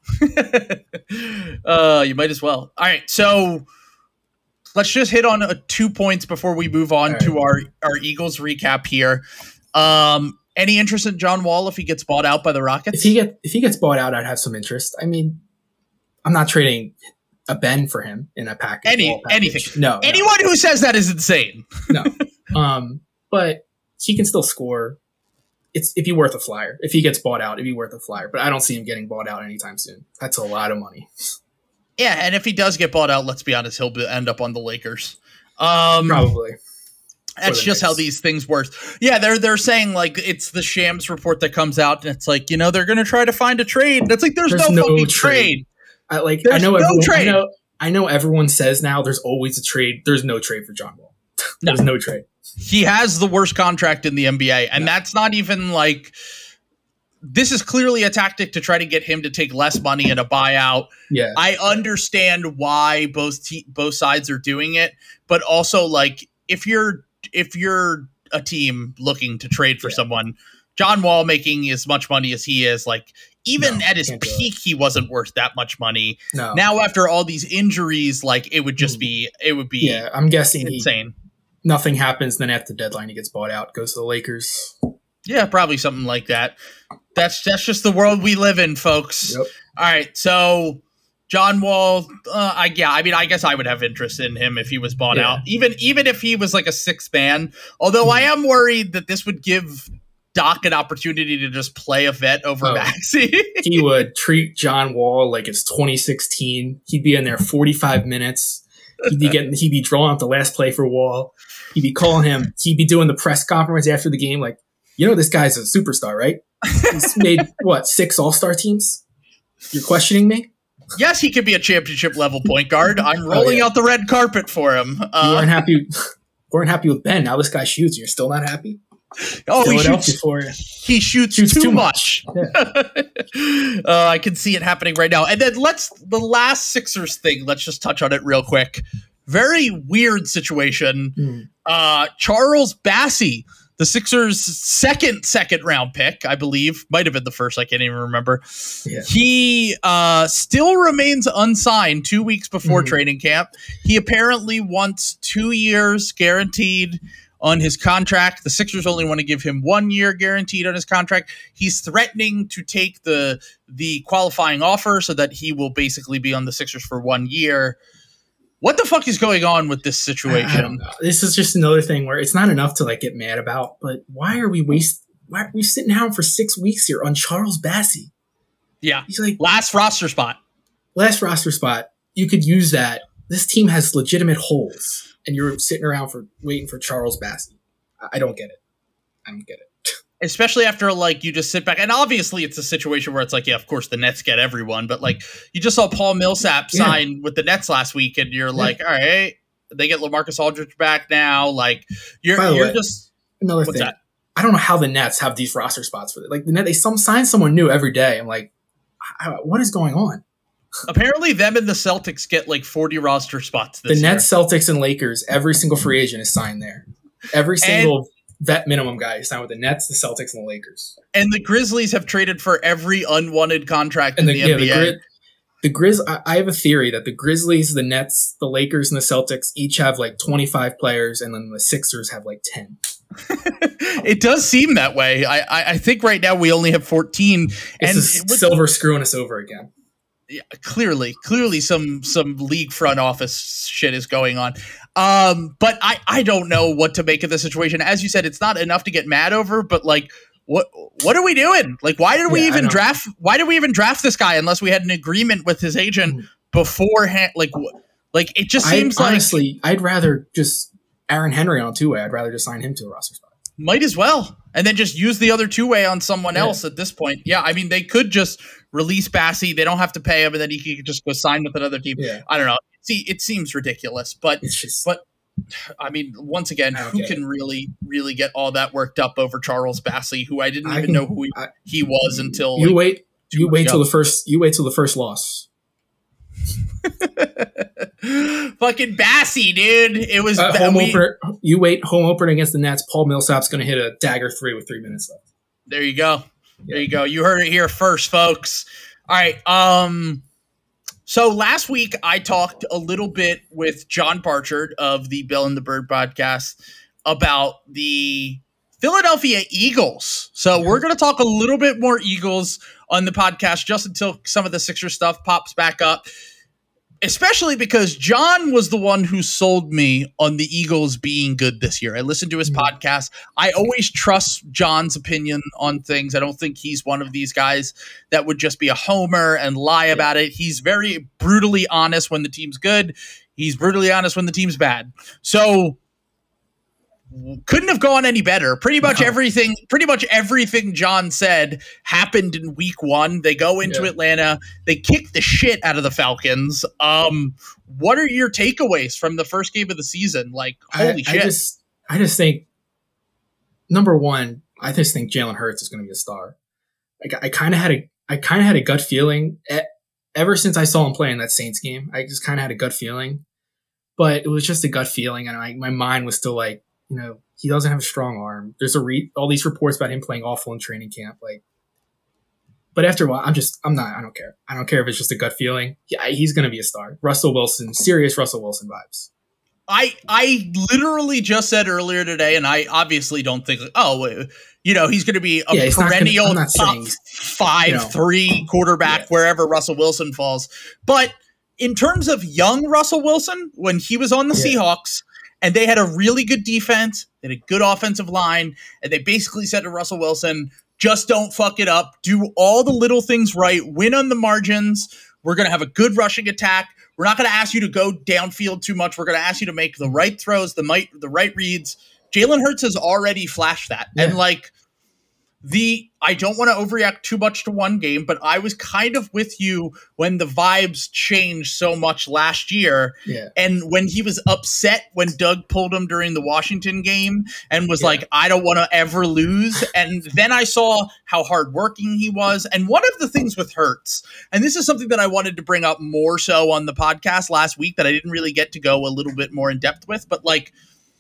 uh, you might as well. All right, so let's just hit on uh, two points before we move on All to our our Eagles recap here. Um, any interest in John Wall if he gets bought out by the Rockets? If he get if he gets bought out, I'd have some interest. I mean, I'm not trading a Ben for him in a package. Any- Wall package. anything. No, no. Anyone who says that is insane. no. Um, but he can still score. It's it'd be worth a flyer if he gets bought out. It'd be worth a flyer, but I don't see him getting bought out anytime soon. That's a lot of money. Yeah, and if he does get bought out, let's be honest, he'll be, end up on the Lakers. Um, Probably. That's the just how Knicks. these things work. Yeah, they're they're saying like it's the Shams report that comes out, and it's like, you know, they're gonna try to find a trade. And it's like there's, There's no, no fucking trade. trade. I like. There's I know no everyone. trade. I know. I know everyone says now there's always a trade. There's no trade for John Wall. There's no trade. He has the worst contract in the N B A, and Yeah. that's not even like. This is clearly a tactic to try to get him to take less money in a buyout. Yeah. I understand why both te- both sides are doing it, but also like if you're if you're a team looking to trade for Yeah. someone, John Wall making as much money as he is, like even No, at his can't do peak, he wasn't worth that much money. No. Now after all these injuries, like it would just Mm. be it would be yeah. I'm guessing he, insane. nothing happens. Then after the deadline, he gets bought out. Goes to the Lakers. Yeah, probably something like that. That's that's just the world we live in, folks. Yep. All right, so John Wall, uh, I yeah, I mean, I guess I would have interest in him if he was bought Yeah. out, even even if he was like a sixth man. Although I am worried that this would give Doc an opportunity to just play a vet over Oh. Maxey. He would treat John Wall like it's twenty sixteen. He'd be in there forty-five minutes. He'd be getting. He'd be drawing up the last play for Wall. He'd be calling him. He'd be doing the press conference after the game, like, you know, this guy's a superstar, right? He's made what six All Star teams. You're questioning me? Yes, he could be a championship level point guard. I'm rolling yeah. out the red carpet for him. You Uh, weren't happy. weren't happy with Ben. Now this guy shoots. You're still not happy. oh, he Philadelphia shoots. for you. He shoots, Shoots too, too much. much. uh, I can see it happening right now. And then let's the last Sixers thing. Let's just touch on it real quick. Very weird situation. Mm. Uh, Charles Bassey, the Sixers' second second round pick, I believe, might have been the first. I can't even remember. Yeah. He uh, still remains unsigned two weeks before Mhm. training camp. He apparently wants two years guaranteed on his contract. The Sixers only want to give him one year guaranteed on his contract. He's threatening to take the the qualifying offer so that he will basically be on the Sixers for one year. What the fuck is going on with this I, I don't situation? know. This is just another thing where it's not enough to like get mad about, but why are we waste? why are we sitting down for six weeks here on Charles Bassey? Yeah. He's like, last roster spot. Last roster spot. You could use that. This team has legitimate holes, and you're sitting around for waiting for Charles Bassey. I, I don't get it. I don't get it. Especially after, like, you just sit back. And obviously it's a situation where it's like, yeah, of course the Nets get everyone. But, like, you just saw Paul Millsap Yeah. sign with the Nets last week, and you're like, all right, they get LaMarcus Aldridge back now. Like, you're By the you're way, just Another what's thing. that? I don't know how the Nets have these roster spots for it. Like, the Net, they some sign someone new every day. I'm like, how, what is going on? Apparently them and the Celtics get like forty roster spots The this year. Nets, Celtics, and Lakers, every single free agent is signed there. Every single vet minimum guy is signed with the Nets, the Celtics, and the Lakers. And the Grizzlies have traded for every unwanted contract And in the, the, yeah, N B A. the, Gri- the Grizz, I, I have a theory that the Grizzlies, the Nets, the Lakers, and the Celtics each have like twenty-five players, and then the Sixers have like ten. It does seem that way. I, I I think right now we only have fourteen. It's And just it was- Silver screwing us over again. yeah, clearly, clearly some some league front office shit is going on. Um, but I, I don't know what to make of the situation. As you said, it's not enough to get mad over, but like what what are we doing? Like why did we Yeah, I even know. draft why did we even draft this guy unless we had an agreement with his agent Mhm. beforehand? Like wh- like it just I seems like honestly, I'd rather just Aaron Henry on two way. I'd rather just sign him to a roster spot. might as well. And then just use the other two way on someone Yeah. else at this point. Yeah, I mean they could just release Bassey. They don't have to pay him, and then he could just go sign with another team. Yeah, I don't know. See, it seems ridiculous, but it's just. But I mean, once again, I don't who get can really, really get all that worked up over Charles Bassey, who I didn't I even can- know who he, I- he was until you like, wait. You months wait ago. till the first. You wait till the first loss. fucking Bassey, dude. It was Uh, ba- home we- opener. You wait. Home opener against the Nets. Paul Millsap's going to hit a dagger three with three minutes left. There you go. There you go. You heard it here first, folks. All right. Um. So last week I talked a little bit with John Parchard of the Bill and the Bird podcast about the Philadelphia Eagles. So we're going to talk a little bit more Eagles on the podcast just until some of the Sixer stuff pops back up, especially because John was the one who sold me on the Eagles being good this year. I listened to his Mhm. podcast. I always trust John's opinion on things. I don't think he's one of these guys that would just be a homer and lie about it. He's very brutally honest when the team's good. He's brutally honest when the team's bad. So couldn't have gone any better. Pretty much No. everything, pretty much everything John said happened in week one. They go into Yeah. Atlanta. They kick the shit out of the Falcons. Um, what are your takeaways from the first game of the season? Like, holy I, shit. I just, I just think, number one, I just think Jalen Hurts is going to be a star. Like, I kind of had a, I kind of had a gut feeling e- ever since I saw him play in that Saints game. I just kind of had a gut feeling, but it was just a gut feeling, and I, my mind was still like, you know, he doesn't have a strong arm. There's a re- all these reports about him playing awful in training camp, like. But after a while, I'm just, I'm not, I don't care. I don't care if it's just a gut feeling. Yeah, he's going to be a star. Russell Wilson, serious Russell Wilson vibes. I I literally just said earlier today, and I obviously don't think, oh, you know, he's going to be a Yeah, he's not gonna- perennial I'm not top saying- five, you know. three quarterback Yeah. wherever Russell Wilson falls. But in terms of young Russell Wilson, when he was on the Yeah. Seahawks, and they had a really good defense, they had a good offensive line, and they basically said to Russell Wilson, just don't fuck it up. Do all the little things right. Win on the margins. We're going to have a good rushing attack. We're not going to ask you to go downfield too much. We're going to ask you to make the right throws, the might, the right reads. Jalen Hurts has already flashed that. Yeah. And like the, I don't want to overreact too much to one game, but I was kind of with you when the vibes changed so much last year. Yeah. And when he was upset when Doug pulled him during the Washington game and was Yeah. like, I don't want to ever lose. And then I saw how hardworking he was. And one of the things with Hurts, and this is something that I wanted to bring up more so on the podcast last week that I didn't really get to go a little bit more in depth with, but like,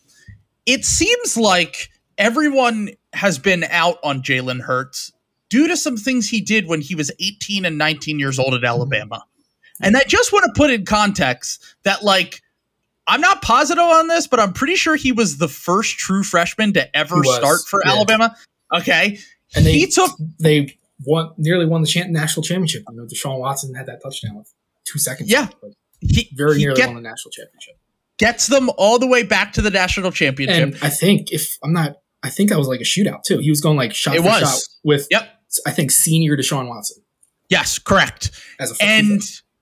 it seems like everyone has been out on Jalen Hurts due to some things he did when he was eighteen and nineteen years old at Alabama. And I just want to put in context that, like, I'm not positive on this, but I'm pretty sure he was the first true freshman to ever He was, start for yeah. Alabama. Okay. And they he took they won nearly won the champ, national championship. You know, Deshaun Watson had that touchdown with two seconds. Yeah. left, but he, very he nearly get- won the national championship. gets them all the way back to the national championship. And I think if I'm not I think that was like a shootout too. He was going like shot It for was. shot with, Yep. I think, senior Deshaun Watson. Yes, correct. As a And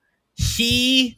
he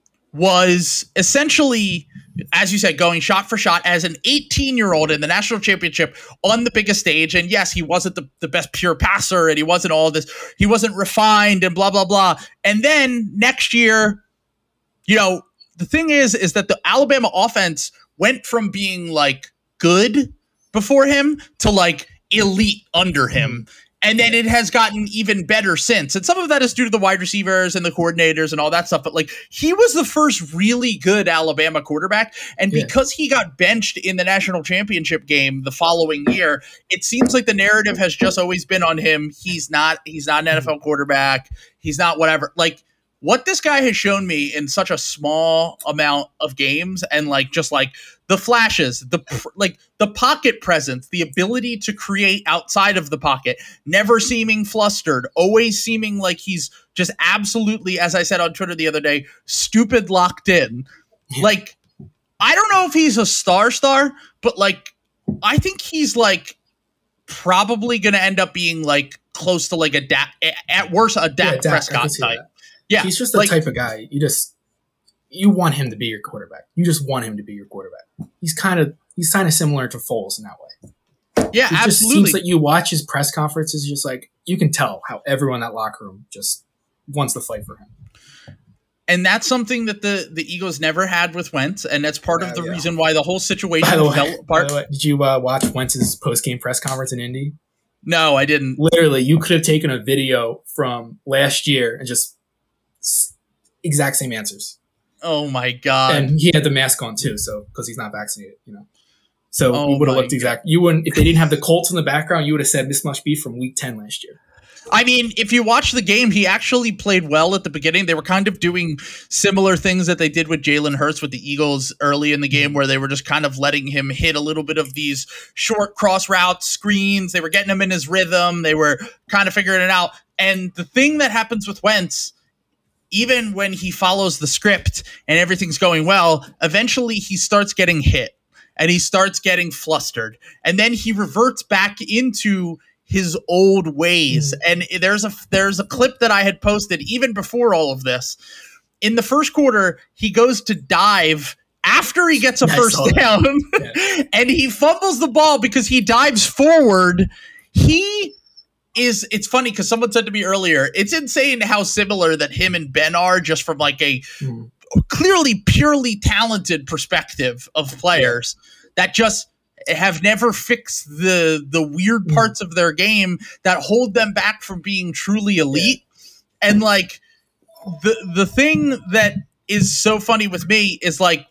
was essentially, as you said, going shot for shot as an eighteen-year-old in the national championship on the biggest stage. And yes, he wasn't the, the best pure passer, and he wasn't all this. He wasn't refined and blah, blah, blah. And then next year, you know, the thing is, is that the Alabama offense went from being like good before him to like elite under him. And then it has gotten even better since. And some of that is due to the wide receivers and the coordinators and all that stuff. But like, he was the first really good Alabama quarterback. And Yeah. because he got benched in the national championship game the following year, it seems like the narrative has just always been on him. He's not, he's not an N F L quarterback. He's not whatever. Like, what this guy has shown me in such a small amount of games, and like just like the flashes, the pr- like the pocket presence, the ability to create outside of the pocket, never seeming flustered, always seeming like he's just absolutely, as I said on Twitter the other day, stupid locked in. Like, I don't know if he's a star star, but like, I think he's like probably going to end up being like close to like a Dak, at worst a Dak Yeah, Dak, I Prescott can see type. that. Yeah, He's just the like, type of guy you just you want him to be your quarterback. You just want him to be your quarterback. He's kind of he's kind of similar to Foles in that way. yeah, It just absolutely. seems like you watch his press conferences, just like you can tell how everyone in that locker room just wants to fight for him. And that's something that the, the Eagles never had with Wentz, and that's part Uh, of the yeah. reason why the whole situation By the, way, fell by apart. the way, did you uh, watch Wentz's post game press conference in Indy? No, I didn't. Literally, you could have taken a video from last year and just s- exact same answers. Oh my god! And he had the mask on too, so because he's not vaccinated, you know. So Oh you would have my looked exact. You wouldn't if they didn't have the Colts in the background. You would have said this must be from Week ten last year. I mean, if you watch the game, he actually played well at the beginning. They were kind of doing similar things that they did with Jalen Hurts with the Eagles early in the game, where they were just kind of letting him hit a little bit of these short cross route screens. They were getting him in his rhythm. They were kind of figuring it out. And the thing that happens with Wentz, even when he follows the script and everything's going well, eventually he starts getting hit and he starts getting flustered. And then he reverts back into his old ways. And there's a there's a clip that I had posted even before all of this. In the first quarter, he goes to dive after he gets a Yeah, I first saw that. down Yeah. and he fumbles the ball because he dives forward. He is it's funny because someone said to me earlier, it's insane how similar that him and Ben are, just from like a Mm. clearly purely talented perspective of players that just have never fixed the the weird Mm. parts of their game that hold them back from being truly elite. And like the the thing that is so funny with me is like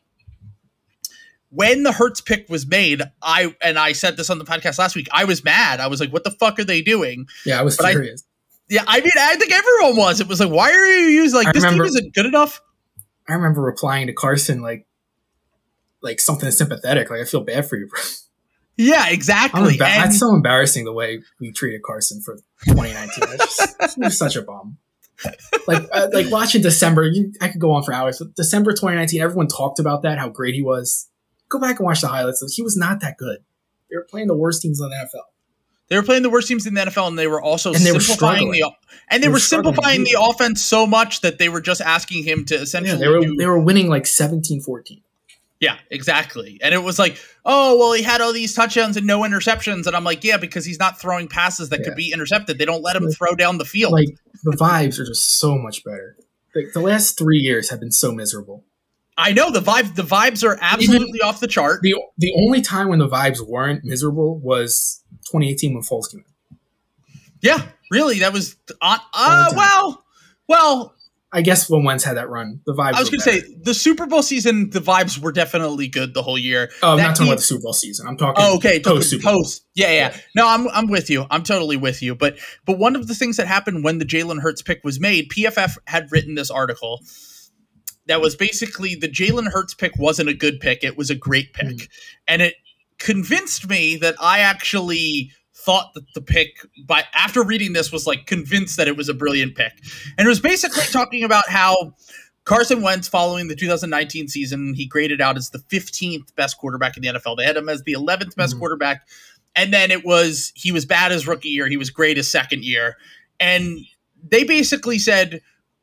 when the Hurts pick was made, I and I said this on the podcast last week, I was mad. I was like, what the fuck are they doing? Yeah, I was But I- furious. Yeah, I mean, I think everyone was. It was like, why are you using like I this remember- team isn't good enough? I remember replying to Carson like like something sympathetic. Like I feel bad for you, bro. Yeah, I'm exactly. emba- that's And- so embarrassing the way we treated Carson for twenty nineteen. It's just it was such a bum. Like uh, like watching December, you, I could go on for hours. But December twenty nineteen, everyone talked about that, how great he was. Go back and watch the highlights. He was not that good. They were playing the worst teams in the N F L. They were playing the worst teams in the N F L, and they were also And they were simplifying the struggling. and they, They were were struggling. simplifying the offense so much that they were just asking him to Yeah, essentially they were do, they were winning like seventeen fourteen. yeah, exactly. And it was like, oh, well, he had all these touchdowns and no interceptions, and I'm like, yeah, because he's not throwing passes that Yeah. could be intercepted. They don't let him Like- throw down the field. Like the vibes are just so much better. Like the last three years have been so miserable. I know the vibe. The vibes are absolutely off the chart. The the only time when the vibes weren't miserable was twenty eighteen when Foles came in. Yeah, really, that was on. All Uh, the time. well, well. I guess when Wentz had that run, the vibes. I was were going to better. say the Super Bowl season. The vibes were definitely good the whole year. Oh, I'm That not talking team- about the Super Bowl season. I'm talking. Oh, okay. Post Super Bowl. Post. Yeah, yeah, Yeah. No, I'm I'm with you. I'm totally with you. But but one of the things that happened when the Jalen Hurts pick was made, P F F had written this article that was basically the Jalen Hurts pick wasn't a good pick. It was a great pick. Mm. And it convinced me that I actually thought that the pick by after reading this was like convinced that it was a brilliant pick. And it was basically talking about how Carson Wentz, following the two thousand nineteen season, he graded out as the fifteenth best quarterback in the N F L. They had him as the eleventh best Mhm. quarterback and then it was he was bad his rookie year, he was great his second year, and they basically said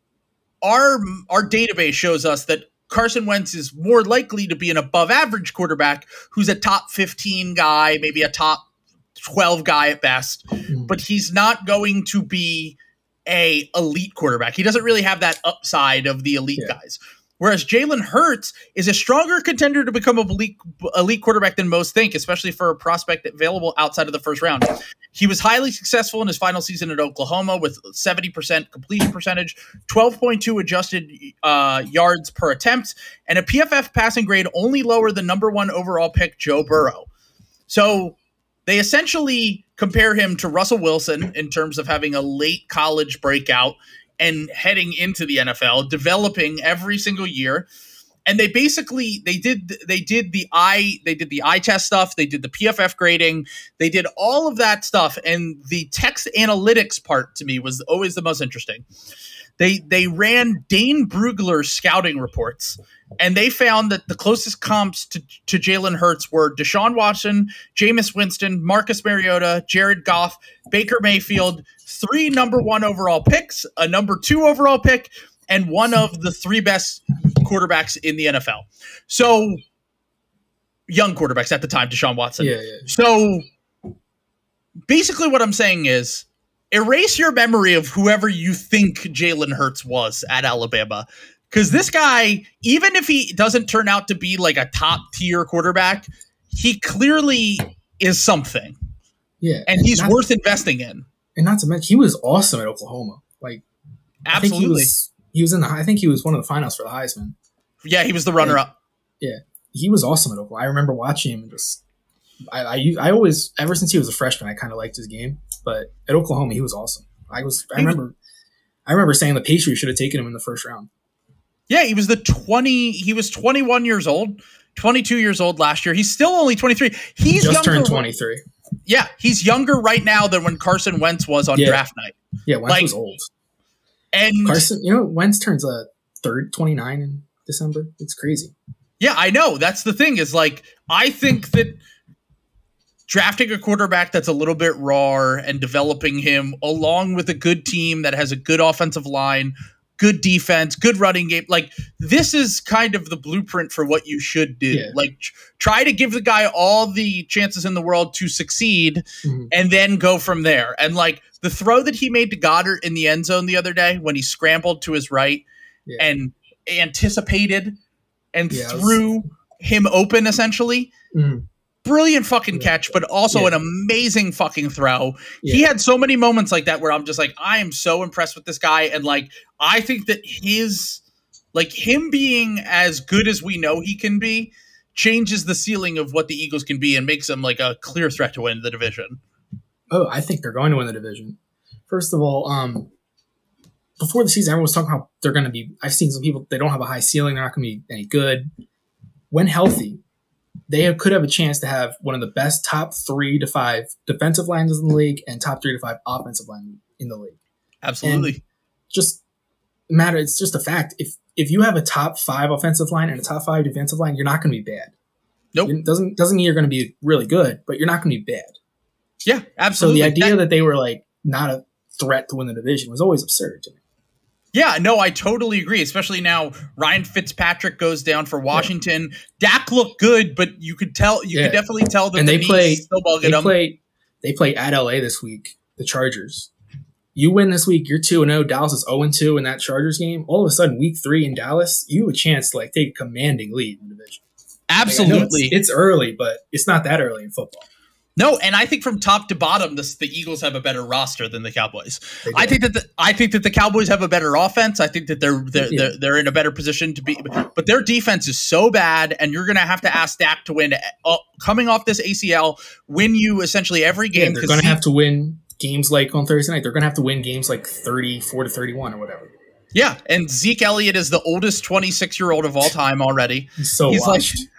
our our database shows us that Carson Wentz is more likely to be an above average quarterback who's a top fifteen guy, maybe a top twelve guy at best, mm-hmm. but he's not going to be a elite quarterback. He doesn't really have that upside of the elite yeah. guys. Whereas Jalen Hurts is a stronger contender to become a elite, elite quarterback than most think, especially for a prospect available outside of the first round. He was highly successful in his final season at Oklahoma with seventy percent completion percentage, twelve point two adjusted uh, yards per attempt, and a P F F passing grade only lower than number one overall pick Joe Burrow. So they essentially compare him to Russell Wilson in terms of having a late college breakout and heading into the N F L, developing every single year. And they basically they did they did the eye they did the eye test stuff, they did the P F F grading, they did all of that stuff. And the text analytics part to me was always the most interesting. They they ran Dane Brugler's scouting reports, and they found that the closest comps to, to Jalen Hurts were Deshaun Watson, Jameis Winston, Marcus Mariota, Jared Goff, Baker Mayfield, three number one overall picks, a number two overall pick, and one of the three best quarterbacks in the N F L. So, young quarterbacks at the time, Deshaun Watson. Yeah, yeah. So, basically what I'm saying is, erase your memory of whoever you think Jalen Hurts was at Alabama. Because this guy, even if he doesn't turn out to be like a top tier quarterback, he clearly is something. Yeah. And he's not, worth investing in. And not to mention, he was awesome at Oklahoma. Like, absolutely. I think he was, he was in the, I think he was one of the finals for the Heisman. Yeah, he was the runner up. Yeah. He was awesome at Oklahoma. I remember watching him and just, I, I, I always, ever since he was a freshman, I kind of liked his game. But at Oklahoma, he was awesome. I was, I remember, I remember saying the Patriots should have taken him in the first round. Yeah, he was the twenty. He was twenty-one years old, twenty-two years old last year. He's still only twenty-three. He's just younger, turned twenty-three. Yeah, he's younger right now than when Carson Wentz was on yeah. draft night. Yeah, Wentz like, was old. And Carson, you know, Wentz turns a third twenty-nine in December. It's crazy. Yeah, I know. That's the thing. Is like I think that drafting a quarterback that's a little bit raw and developing him along with a good team that has a good offensive line, good defense, good running game. Like, this is kind of the blueprint for what you should do. Yeah. Like, try to give the guy all the chances in the world to succeed mm-hmm. and then go from there. And, like, the throw that he made to Goddard in the end zone the other day when he scrambled to his right yeah. and anticipated and yeah, threw was... him open, essentially. Mm-hmm. Brilliant fucking yeah. catch, but also yeah. an amazing fucking throw. Yeah. He had so many moments like that where I'm just like, I am so impressed with this guy. And like, I think that his, like him being as good as we know he can be changes the ceiling of what the Eagles can be and makes them like a clear threat to win the division. Oh, I think they're going to win the division. First of all, um, before the season, everyone was talking how they're going to be, I've seen some people, they don't have a high ceiling. They're not going to be any good. When healthy, they have, could have a chance to have one of the best top three to five defensive lines in the league and top three to five offensive line in the league. Absolutely. And just matter. It's just a fact. If if you have a top five offensive line and a top five defensive line, you're not going to be bad. Nope. It doesn't doesn't mean you're going to be really good, but you're not going to be bad. Yeah, absolutely. So the idea that, that they were like not a threat to win the division was always absurd to me. Yeah, no, I totally agree. Especially now, Ryan Fitzpatrick goes down for Washington. Yeah. Dak looked good, but you could tell, you yeah. could definitely tell that and the they play. Still bugging they them. play. They play at L A this week. The Chargers. You win this week, you're two and zero. Dallas is zero and two in that Chargers game. All of a sudden, week three in Dallas, you have a chance to like take a commanding lead in the division. Absolutely, like, it's, it's early, but it's not that early in football. No, and I think from top to bottom, this, the Eagles have a better roster than the Cowboys. I think that the, I think that the Cowboys have a better offense. I think that they're they're, yeah. they're they're in a better position to be, but their defense is so bad, and you're going to have to ask Dak to win. Uh, coming off this A C L, win you essentially every game. Yeah, they're going to have to win games like on Thursday night. They're going to have to win games like thirty-four to thirty-one or whatever. Yeah, and Zeke Elliott is the oldest twenty-six year old of all time already. He's so He's washed. Like,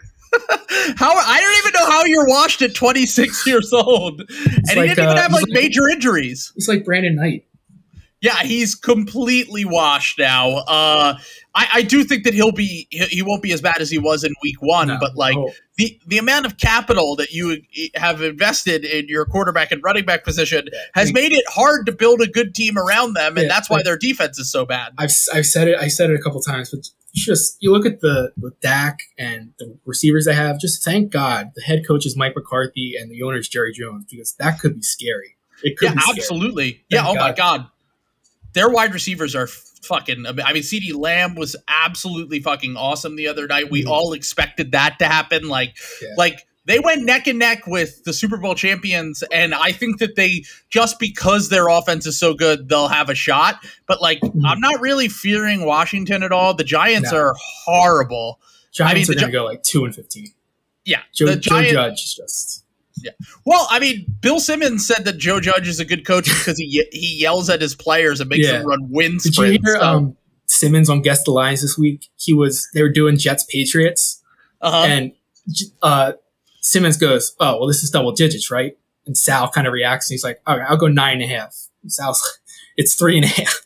how I don't even know how you're washed at twenty-six years old, and like, he didn't even uh, have like, like major injuries. He's like Brandon Knight. Yeah, he's completely washed now. Uh, I, I do think that he'll be he, he won't be as bad as he was in week one, No, but like no. the the amount of capital that you have invested in your quarterback and running back position has made it hard to build a good team around them, and Yeah, that's why like- their defense is so bad. I've I've said it I said it a couple times, but you just you look at the with Dak and the receivers they have. Just thank God the head coach is Mike McCarthy and the owner is Jerry Jones, because that could be scary. It could Yeah, be scary. absolutely. Yeah. Thank Oh my God. God, their wide receivers are fucking. I mean, CeeDee Lamb was absolutely fucking awesome the other night. We Mhm. all expected that to happen. Like, Yeah. like they went neck and neck with the Super Bowl champions, and I think that they just because their offense is so good, they'll have a shot. But like, Mhm. I'm not really fearing Washington at all. The Giants No. are horrible. Giants I mean, are the going to Gi- go like two and fifteen. Yeah, Joe, the Joe Giants. Judge is just Well, I mean, Bill Simmons said that Joe Judge is a good coach because he ye- he yells at his players and makes Yeah. them run wind Did you sprints. hear so- um, Simmons on Guess the Lines this week? He was they were doing Jets Patriots, uh-huh. and uh, Simmons goes, "Oh, well, this is double digits, right?" And Sal kind of reacts, and he's like, "Okay, I'll go nine and a half." And Sal's like, "It's three and a half."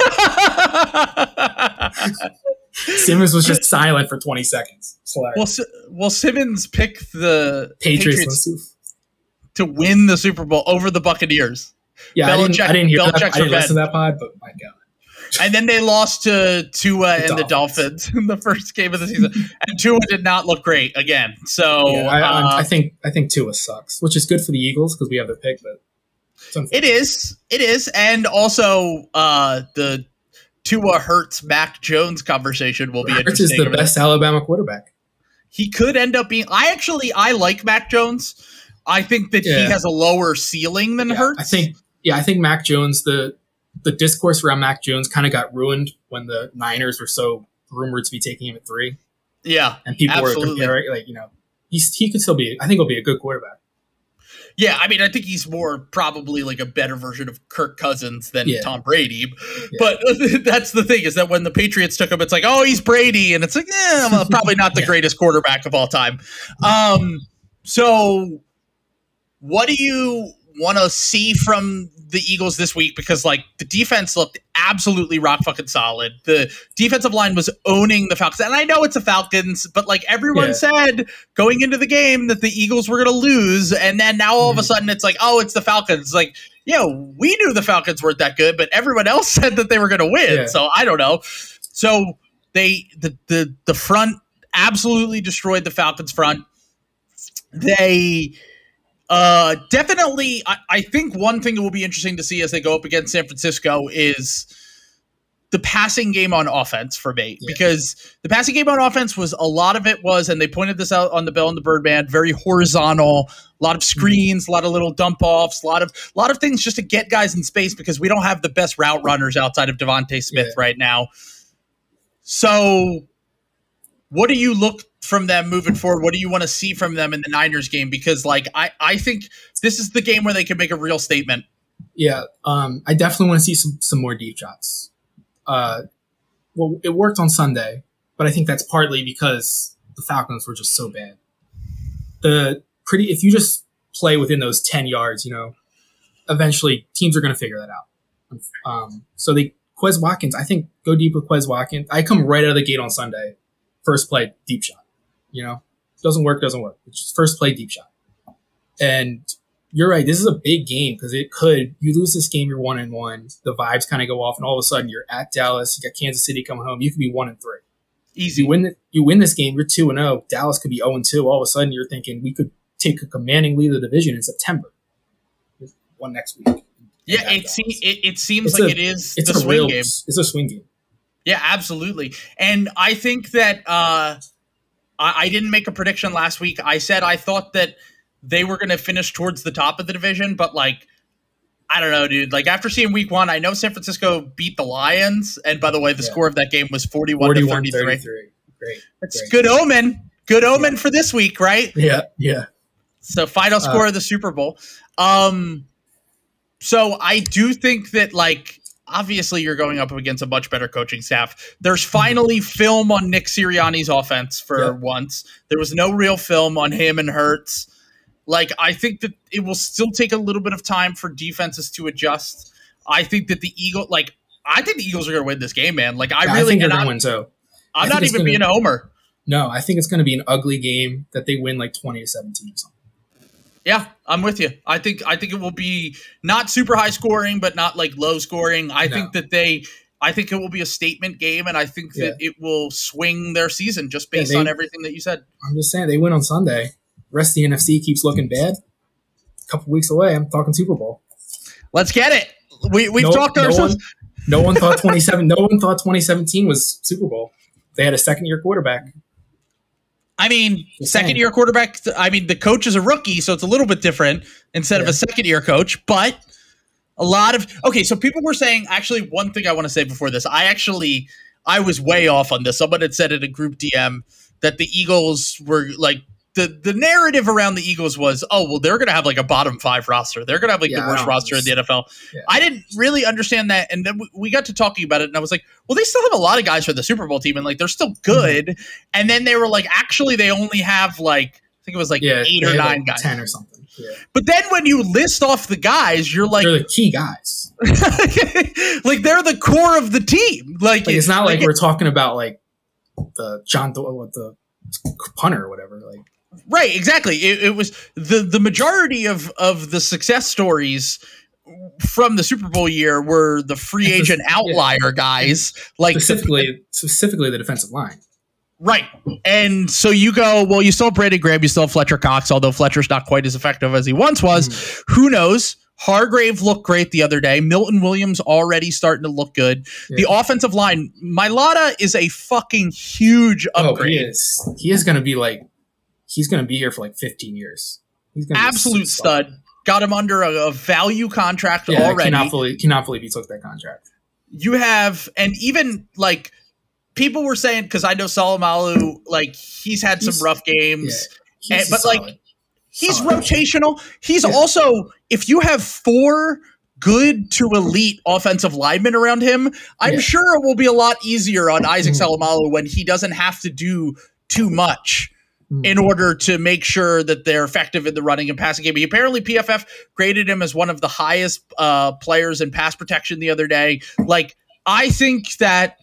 Simmons was just silent for twenty seconds. It's hilarious. well, Si- well, Simmons picked the Patriots, Patriots, Patriots. to win the Super Bowl over the Buccaneers, Yeah, I didn't, Belichick- I didn't hear that. Belichick's I didn't listen to revenge. that pod, but my God. and then they lost to Tua The and the Dolphins in the first game of the season, and Tua did not look great again. So Yeah, I, I, uh, I think I think Tua sucks, which is good for the Eagles because we have their pick, but it's unfortunate. it is, it is, and also uh, the Tua Hurts Mac Jones conversation will be Hurts interesting. is the best Alabama quarterback. He could end up being. I actually I like Mac Jones. I think that he Yeah. has a lower ceiling than Yeah, Hurts. I think yeah, I think Mac Jones the the discourse around Mac Jones kind of got ruined when the Niners were so rumored to be taking him at three, Yeah, and people Absolutely. were comparing like you know he's he could still be. I think he'll be a good quarterback. yeah. I mean, I think he's more probably like a better version of Kirk Cousins than Yeah. Tom Brady. But that's the thing is that when the Patriots took him, it's like, oh, he's Brady, and it's like, eh, well, probably not the Yeah. greatest quarterback of all time. Um, so what do you want to see from the Eagles this week? Because like the defense looked absolutely rock fucking solid. The defensive line was owning the Falcons. And I know it's the Falcons, but like everyone Yeah. said going into the game that the Eagles were going to lose. And then now all of a Mhm. sudden it's like, oh, it's the Falcons. Like, yeah, we knew the Falcons weren't that good, but everyone else said that they were going to win. Yeah. So I don't know. So they, the, the, the front absolutely destroyed the Falcons front. They, Uh, definitely, I, I think one thing that will be interesting to see as they go up against San Francisco is the passing game on offense for me. Yeah. Because the passing game on offense was a lot of it was, and they pointed this out on the Bell and the Birdman, very horizontal, a lot of screens, a lot of little dump offs, a lot of a lot of things just to get guys in space because we don't have the best route runners outside of Devontae Smith Yeah. right now. So what do you look from them moving forward? What do you want to see from them in the Niners game? Because like I, I think this is the game where they can make a real statement. Yeah, um, I definitely want to see some, some more deep shots. Uh, well, it worked on Sunday, but I think that's partly because the Falcons were just so bad. The pretty if you just play within those ten yards, you know, eventually teams are going to figure that out. Um, so they Quez Watkins, I think go deep with Quez Watkins. I come right out of the gate on Sunday, first play deep shot. You know, doesn't work, doesn't work. It's just first play deep shot. And you're right. This is a big game because it could, you lose this game, you're one and one. The vibes kind of go off and all of a sudden you're at Dallas. You got Kansas City coming home. You could be one and three. Easy. You win, the, you win this game, you're two and oh. Dallas could be oh and two. All of a sudden you're thinking we could take a commanding lead of the division in September. One next week. Yeah, At it, Dallas. se- it, it seems It's like a- it is It's the a swing real, game. it's a swing game. Yeah, absolutely. And I think that uh, I, I didn't make a prediction last week. I said I thought that they were going to finish towards the top of the division, but like, I don't know, dude. Like after seeing week one, I know San Francisco beat the Lions. And by the way, the Yeah. score of that game was forty-one, forty-one to thirty-three. thirty-three. Great. It's Great. good omen. Good omen Yeah. for this week, right? Yeah, yeah. So final score Uh, of the Super Bowl. Um, so I do think that like obviously you're going up against a much better coaching staff. There's finally film on Nick Sirianni's offense for Yeah. once. There was no real film on him and Hurts. Like I think that it will still take a little bit of time for defenses to adjust. I think that the Eagle, like, I think the Eagles are going to win this game, man. Like, I Yeah, really I think they're and going I'm, to win too. I'm I not think it's even gonna- being a homer. No, I think it's going to be an ugly game that they win like twenty to seventeen or something. Yeah, I'm with you. I think I think it will be not super high scoring, but not like low scoring. I No. think that they, I think it will be a statement game, and I think that it will swing their season just Yeah, based they- on everything that you said. I'm just saying they win on Sunday. Rest of the N F C keeps looking bad. A couple weeks away, I'm talking Super Bowl. Let's get it. We we've no, talked no ourselves. One, no one thought twenty-seven. No one thought twenty seventeen was Super Bowl. They had a second year quarterback. I mean, Just second saying. year quarterback. I mean, the coach is a rookie, so it's a little bit different instead of Yeah. a second year coach. But a lot of okay. So people were saying actually one thing I want to say before this. I actually I was way off on this. Someone had said in a group D M that the Eagles were like the the narrative around the Eagles was, oh well, they're going to have like a bottom five roster. They're going to have like Yeah, the I worst don't roster in the N F L. Yeah. I didn't really understand that, and then we- we got to talking about it, and I was like, well, they still have a lot of guys for the Super Bowl team, and like they're still good. Mm-hmm. And then they were like, actually, they only have like I think it was like Yeah, eight they or had, nine like guys. ten or something. Yeah. But then when you list off the guys, you're like, They're the key guys. like they're the core of the team. Like, Like it's not like, it- we're talking about like the John Doyle, the punter or whatever. Like right, exactly. It, it was the the majority of of the success stories from the Super Bowl year were the free It's a- agent outlier guys, like the- specifically, specifically the defensive line. right. And so you go, well, you still have Brandon Graham, you still have Fletcher Cox, although Fletcher's not quite as effective as he once was. Mm. Who knows? Hargrave looked great the other day. Milton Williams already starting to look good. Yeah. The offensive line, Mailata is a fucking huge Oh, he upgrade. is. He is going to be like, he's going to be here for like fifteen years. He's going to Absolute be a stud. Got him under a, a value contract Yeah, I already. cannot believe, cannot believe he took that contract. You have, and even like people were saying, because I know Salomalu, like he's had He's- some rough games. Yeah, he's And- but, like, solid. He's Solid. rotational. He's Yeah. also, if you have four good to elite offensive linemen around him, I'm Yeah. sure it will be a lot easier on Isaac Mhm. Salomalu when he doesn't have to do too much Mhm. in order to make sure that they're effective in the running and passing game. He apparently P F F graded him as one of the highest uh, players in pass protection the other day. Like, I think that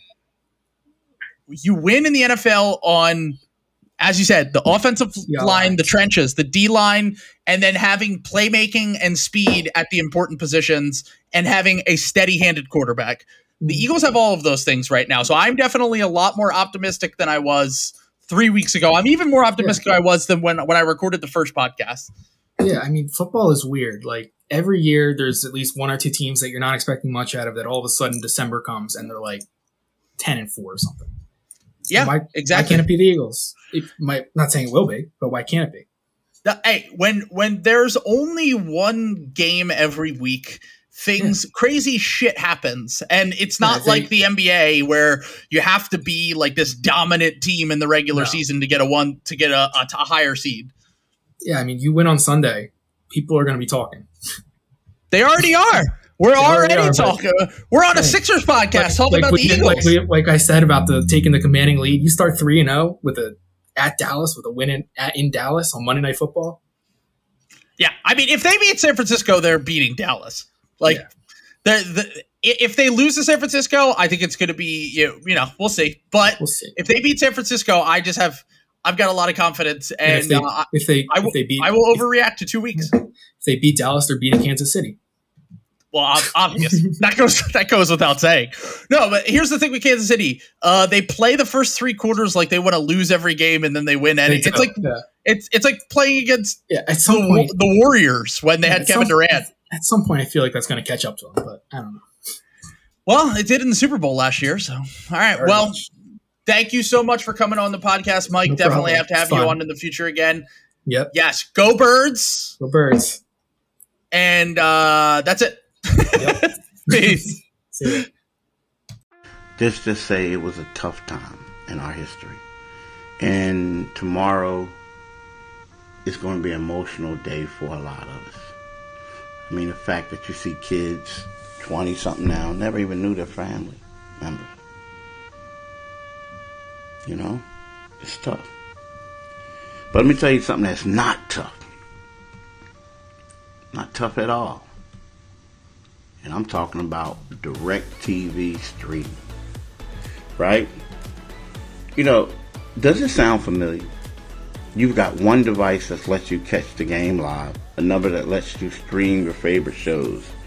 you win in the N F L on, as you said, the offensive Yeah. line, the trenches, the D line, and then having playmaking and speed at the important positions and having a steady-handed quarterback. The Mhm. Eagles have all of those things right now. So I'm definitely a lot more optimistic than I was three weeks ago. I'm even more optimistic than I was than when, when I recorded the first podcast. Yeah, I mean, football is weird. Like every year, there's at least one or two teams that you're not expecting much out of. That all of a sudden December comes and they're like ten and four or something. Yeah, why, exactly. Why can't it be the Eagles? It might not saying it will be, but why can't it be? The- hey, when when there's only one game every week, things crazy shit happens, and it's Yeah, I not think- like the N B A where you have to be like this dominant team in the regular No. season to get a one to get a, a, t- a higher seed. Yeah, I mean, you win on Sunday, people are going to be talking. They already are. We're already already are, but- talking. We're on a Hey, Sixers podcast talking like, about we, the Eagles. like, we, like I said about the taking the commanding lead, you start three and zero with a at Dallas with a win in, at, in Dallas on Monday Night Football. Yeah, I mean, if they beat San Francisco, they're beating Dallas. Like, Yeah. they're, the, if they lose to San Francisco, I think it's going to be you know, you know we'll see. But We'll see. if they beat San Francisco, I just have I've got a lot of confidence, And and if they uh, if they I will if they beat I will overreact to two weeks. if they beat Dallas, they're beating Kansas City. Well, ob- obvious that goes that goes without saying. No, but here's the thing with Kansas City: uh, they play the first three quarters like they want to lose every game, and then they win. And They it's do, like yeah. it's it's like playing against Yeah, at the, some point, the Warriors when they had at Kevin some- Durant. At some point, I feel like that's going to catch up to them, but I don't know. Well, it did in the Super Bowl last year. So, all right. Very well, much. thank you so much for coming on the podcast, Mike. No Definitely problem. have to have It's you fun. on in the future again. Yep. Yes, go Birds, Go Birds. and uh, that's it. Yep. Peace. See ya. Let's just say it was a tough time in our history. And tomorrow is going to be an emotional day for a lot of us. I mean, the fact that you see kids, twenty-something now, never even knew their family members. You know? It's tough. But let me tell you something that's not tough. Not tough at all. And I'm talking about DirecTV streaming. Right? You know, does it sound familiar? You've got one device that lets you catch the game live, another that lets you stream your favorite shows,